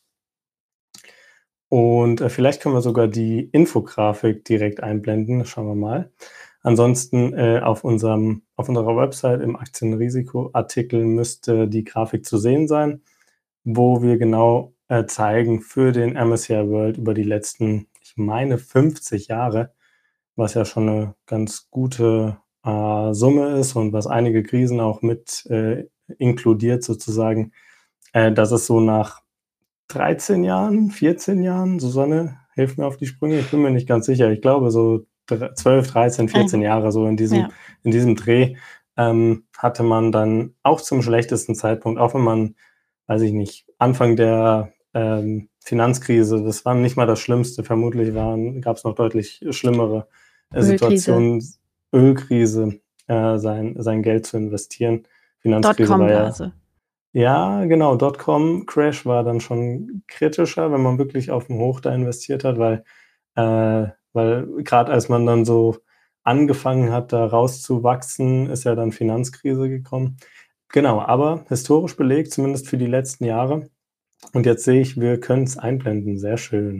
Und äh, vielleicht können wir sogar die Infografik direkt einblenden. Schauen wir mal. Ansonsten äh, auf, unserem, auf unserer Website im Aktienrisikoartikel müsste die Grafik zu sehen sein, wo wir genau äh, zeigen für den M S C I World über die letzten, ich meine, fünfzig Jahre, was ja schon eine ganz gute äh, Summe ist und was einige Krisen auch mit äh, inkludiert sozusagen, äh, dass es so nach dreizehn Jahren, vierzehn Jahren, Susanne, hilf mir auf die Sprünge, ich bin mir nicht ganz sicher, ich glaube so zwölf, dreizehn, vierzehn Jahre so in diesem, Ja. in diesem Dreh ähm, hatte man dann auch zum schlechtesten Zeitpunkt, auch wenn man, weiß ich nicht, Anfang der ähm, Finanzkrise, das war nicht mal das Schlimmste, vermutlich gab es noch deutlich schlimmere äh, Situationen, Ölkrise, äh, sein, sein Geld zu investieren. Finanzkrise war ja Dotcom-Blase. Ja, genau. Dotcom-Crash war dann schon kritischer, wenn man wirklich auf dem Hoch da investiert hat, weil, äh, weil gerade als man dann so angefangen hat, da rauszuwachsen, ist ja dann Finanzkrise gekommen. Genau, aber historisch belegt, zumindest für die letzten Jahre. Und jetzt sehe ich, wir können es einblenden, sehr schön,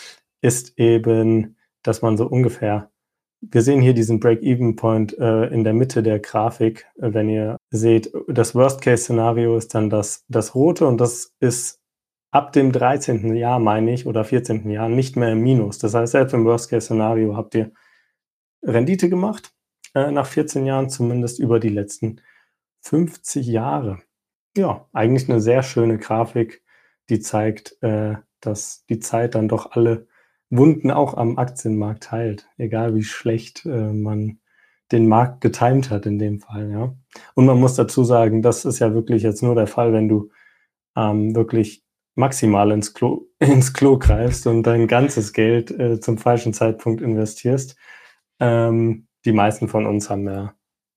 ist eben, dass man so ungefähr, wir sehen hier diesen Break-Even-Point äh, in der Mitte der Grafik. Äh, wenn ihr seht, das Worst-Case-Szenario ist dann das, das Rote und das ist ab dem dreizehnten Jahr, meine ich, oder vierzehnten Jahr nicht mehr im Minus. Das heißt, selbst im Worst-Case-Szenario habt ihr Rendite gemacht, äh, nach vierzehn Jahren, zumindest über die letzten fünfzig Jahre. Ja, eigentlich eine sehr schöne Grafik, die zeigt, äh, dass die Zeit dann doch alle Wunden auch am Aktienmarkt heilt, egal wie schlecht äh, man den Markt getimt hat in dem Fall, ja. Und man muss dazu sagen, das ist ja wirklich jetzt nur der Fall, wenn du ähm, wirklich maximal ins Klo, ins Klo greifst und dein ganzes Geld äh, zum falschen Zeitpunkt investierst. Ähm, die meisten von uns haben ja,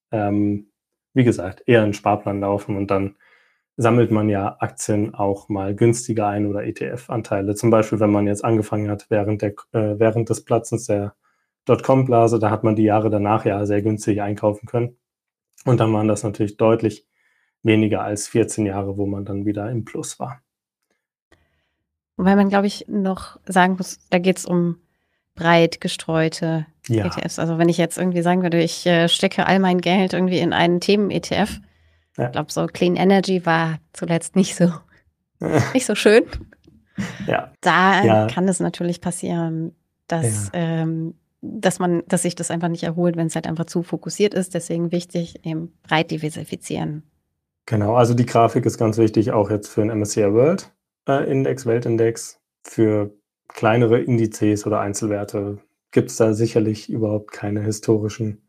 ähm, wie gesagt, eher einen Sparplan laufen und dann sammelt man ja Aktien auch mal günstiger ein oder E T F-Anteile. Zum Beispiel, wenn man jetzt angefangen hat während, der, äh, während des Platzens der Dotcom-Blase, da hat man die Jahre danach ja sehr günstig einkaufen können. Und dann waren das natürlich deutlich weniger als vierzehn Jahre, wo man dann wieder im Plus war. Wobei man, glaube ich, noch sagen muss, da geht es um breit gestreute Ja. E T Fs. Also wenn ich jetzt irgendwie sagen würde, ich äh, stecke all mein Geld irgendwie in einen Themen-E T F, Ja. ich glaube, so Clean Energy war zuletzt nicht so, nicht so schön. Ja. Da Ja. kann es natürlich passieren, dass, ähm, dass man, dass sich das einfach nicht erholt, wenn es halt einfach zu fokussiert ist. Deswegen wichtig, eben breit diversifizieren. Genau, also die Grafik ist ganz wichtig, auch jetzt für den M S C I World äh, Index, Weltindex. Für kleinere Indizes oder Einzelwerte gibt es da sicherlich überhaupt keine historischen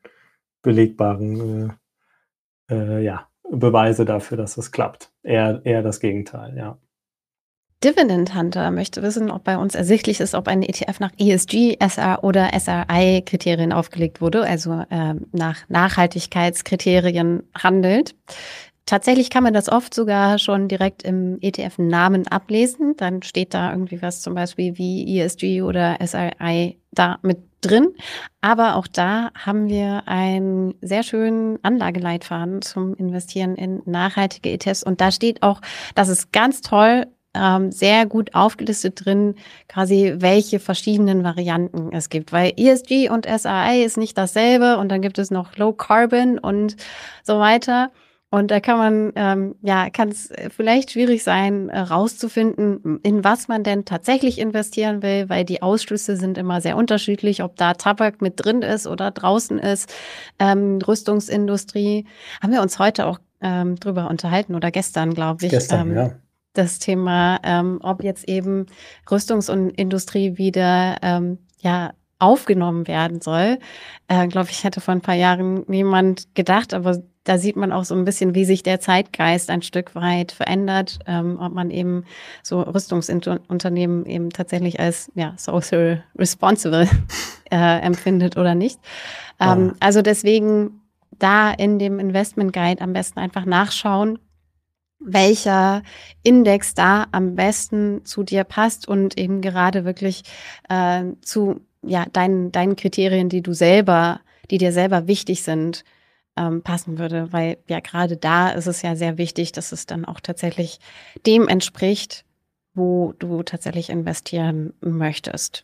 belegbaren äh, äh, ja, Beweise dafür, dass das klappt. Eher, eher das Gegenteil, ja. Dividend Hunter möchte wissen, ob bei uns ersichtlich ist, ob ein E T F nach E S G, S R oder S R I-Kriterien aufgelegt wurde, also äh, nach Nachhaltigkeitskriterien handelt. Tatsächlich kann man das oft sogar schon direkt im E T F-Namen ablesen. Dann steht da irgendwie was zum Beispiel wie E S G oder S R I da mit drin. Aber auch da haben wir einen sehr schönen Anlageleitfaden zum Investieren in nachhaltige E T Fs. Und da steht auch, das ist ganz toll, ähm, sehr gut aufgelistet drin, quasi welche verschiedenen Varianten es gibt. Weil E S G und S R I ist nicht dasselbe und dann gibt es noch Low Carbon und so weiter. Und da kann man, ähm, ja, kann es vielleicht schwierig sein, äh, rauszufinden, in was man denn tatsächlich investieren will, weil die Ausschlüsse sind immer sehr unterschiedlich, ob da Tabak mit drin ist oder draußen ist, ähm, Rüstungsindustrie. Haben wir uns heute auch ähm, drüber unterhalten oder gestern, glaube ich. Gestern, ähm, ja. Das Thema, ähm, ob jetzt eben Rüstungsindustrie wieder, ähm, ja, aufgenommen werden soll. Äh, glaube ich, hätte vor ein paar Jahren niemand gedacht, aber da sieht man auch so ein bisschen, wie sich der Zeitgeist ein Stück weit verändert, ähm, ob man eben so Rüstungsunternehmen eben tatsächlich als ja, social responsible äh, empfindet oder nicht. Ähm, Ja. Also deswegen da in dem Investment Guide am besten einfach nachschauen, welcher Index da am besten zu dir passt und eben gerade wirklich äh, zu ja deinen deinen Kriterien, die du selber, die dir selber wichtig sind, ähm, passen würde. Weil ja gerade da ist es ja sehr wichtig, dass es dann auch tatsächlich dem entspricht, wo du tatsächlich investieren möchtest.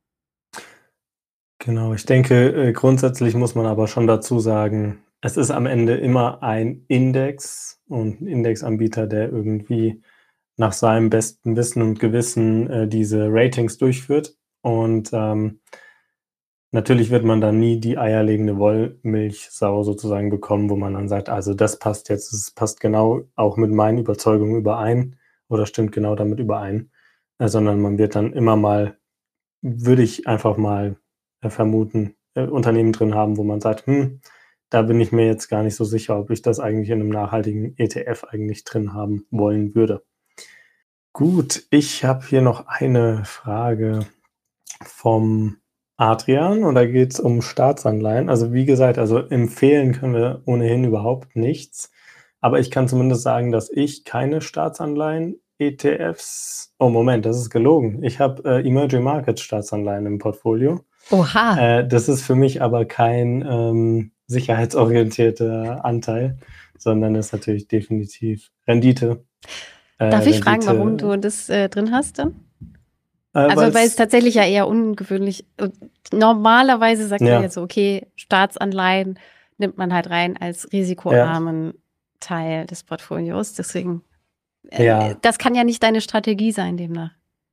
Genau, ich denke, äh, grundsätzlich muss man aber schon dazu sagen, es ist am Ende immer ein Index und ein Indexanbieter, der irgendwie nach seinem besten Wissen und Gewissen äh, diese Ratings durchführt. Und ähm, natürlich wird man dann nie die eierlegende Wollmilchsau sozusagen bekommen, wo man dann sagt, also das passt jetzt, das passt genau auch mit meinen Überzeugungen überein oder stimmt genau damit überein, äh, sondern man wird dann immer mal, würde ich einfach mal äh, vermuten, äh, Unternehmen drin haben, wo man sagt, hm, da bin ich mir jetzt gar nicht so sicher, ob ich das eigentlich in einem nachhaltigen E T F eigentlich drin haben wollen würde. Gut, ich habe hier noch eine Frage vom Adrian und da geht es um Staatsanleihen. Also wie gesagt, also empfehlen können wir ohnehin überhaupt nichts. Aber ich kann zumindest sagen, dass ich keine Staatsanleihen-E T Fs. Oh, Moment, das ist gelogen. Ich habe äh, Emerging Markets Staatsanleihen im Portfolio. Oha. Äh, das ist für mich aber kein ähm, sicherheitsorientierter Anteil, sondern ist natürlich definitiv Rendite. Äh, Darf ich Rendite, fragen, warum du das äh, drin hast dann? Äh, Also weil es tatsächlich ja eher ungewöhnlich, normalerweise sagt Ja. man jetzt so, okay, Staatsanleihen nimmt man halt rein als risikoarmen Teil des Portfolios. Deswegen, äh, Ja. das kann ja nicht deine Strategie sein demnach.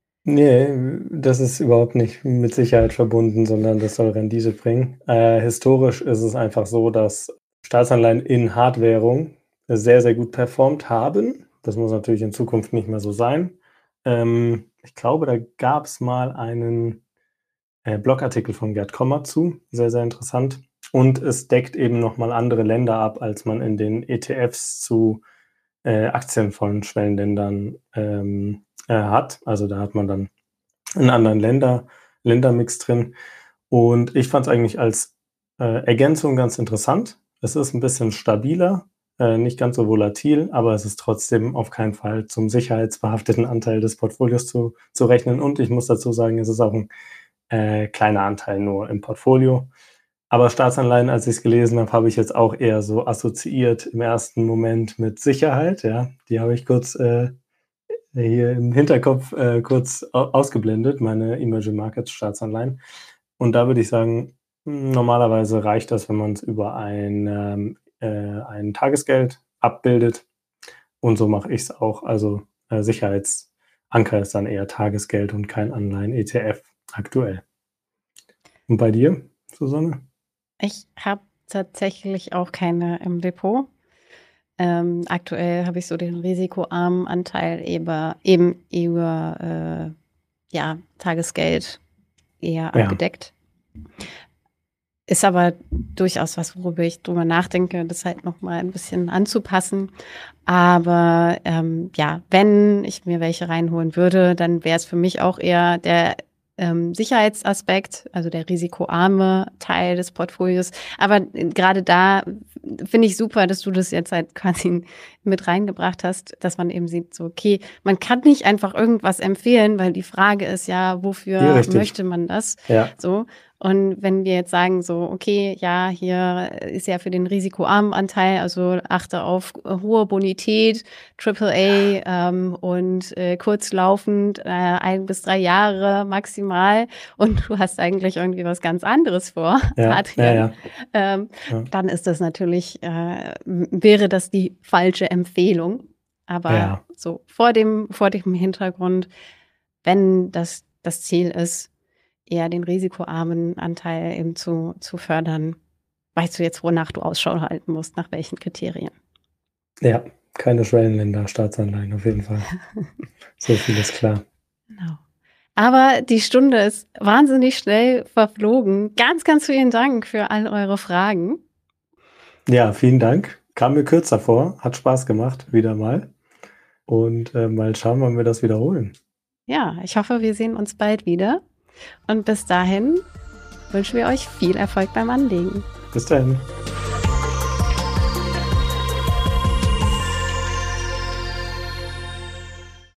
Nee, das ist überhaupt nicht mit Sicherheit verbunden, sondern das soll Rendite bringen. Äh, historisch ist es einfach so, dass Staatsanleihen in Hardwährung sehr, sehr gut performt haben. Das muss natürlich in Zukunft nicht mehr so sein. Ähm, ich glaube, da gab es mal einen äh, Blogartikel von Gerd Kommer zu, sehr, sehr interessant. Und es deckt eben nochmal andere Länder ab, als man in den E T Fs zu äh, Aktien von Schwellenländern ähm, äh, hat. Also da hat man dann einen anderen Länder, Ländermix drin. Und ich fand es eigentlich als äh, Ergänzung ganz interessant. Es ist ein bisschen stabiler, äh, nicht ganz so volatil, aber es ist trotzdem auf keinen Fall zum sicherheitsbehafteten Anteil des Portfolios zu, zu rechnen. Und ich muss dazu sagen, es ist auch ein äh, kleiner Anteil nur im Portfolio. Aber Staatsanleihen, als ich es gelesen habe, habe ich jetzt auch eher so assoziiert im ersten Moment mit Sicherheit. Ja, die habe ich kurz äh, hier im Hinterkopf äh, kurz au- ausgeblendet, meine Emerging Markets Staatsanleihen. Und da würde ich sagen, mh, normalerweise reicht das, wenn man es über ein, ähm, äh, ein Tagesgeld abbildet. Und so mache ich es auch. Also äh, Sicherheitsanker ist dann eher Tagesgeld und kein Anleihen-E T F aktuell. Und bei dir, Susanne? Ich habe tatsächlich auch keine im Depot. Ähm, aktuell habe ich so den risikoarmen Anteil eben, eben über äh, ja, Tagesgeld eher Ja. abgedeckt. Ist aber durchaus was, worüber ich drüber nachdenke, das halt nochmal ein bisschen anzupassen. Aber ähm, ja, wenn ich mir welche reinholen würde, dann wäre es für mich auch eher der ähm, Sicherheitsaspekt, also der risikoarme Teil des Portfolios. Aber gerade da finde ich super, dass du das jetzt halt quasi mit reingebracht hast, dass man eben sieht, so okay, man kann nicht einfach irgendwas empfehlen, weil die Frage ist ja, Ja, wofür richtig. möchte man das? Ja, So. Und wenn wir jetzt sagen, so, okay, ja, hier ist ja für den risikoarmen Anteil, also achte auf hohe Bonität, Triple A ähm, und äh, kurzlaufend, äh, ein bis drei Jahre maximal und du hast eigentlich irgendwie was ganz anderes vor, ja, ja, Adrian, ja. ähm, Ja. dann ist das natürlich, äh, wäre das die falsche Empfehlung. Aber Ja. so vor dem, vor dem Hintergrund, wenn das das Ziel ist, eher den risikoarmen Anteil eben zu, zu fördern, weißt du jetzt, wonach du Ausschau halten musst, nach welchen Kriterien. Ja, keine Schwellenländer, Staatsanleihen auf jeden Fall. So viel ist klar. Genau. Aber die Stunde ist wahnsinnig schnell verflogen. Ganz, ganz vielen Dank für all eure Fragen. Ja, vielen Dank. Kam mir kürzer vor, hat Spaß gemacht, wieder mal. Und äh, mal schauen, wann wir das wiederholen. Ja, ich hoffe, wir sehen uns bald wieder. Und bis dahin wünschen wir euch viel Erfolg beim Anlegen. Bis dahin.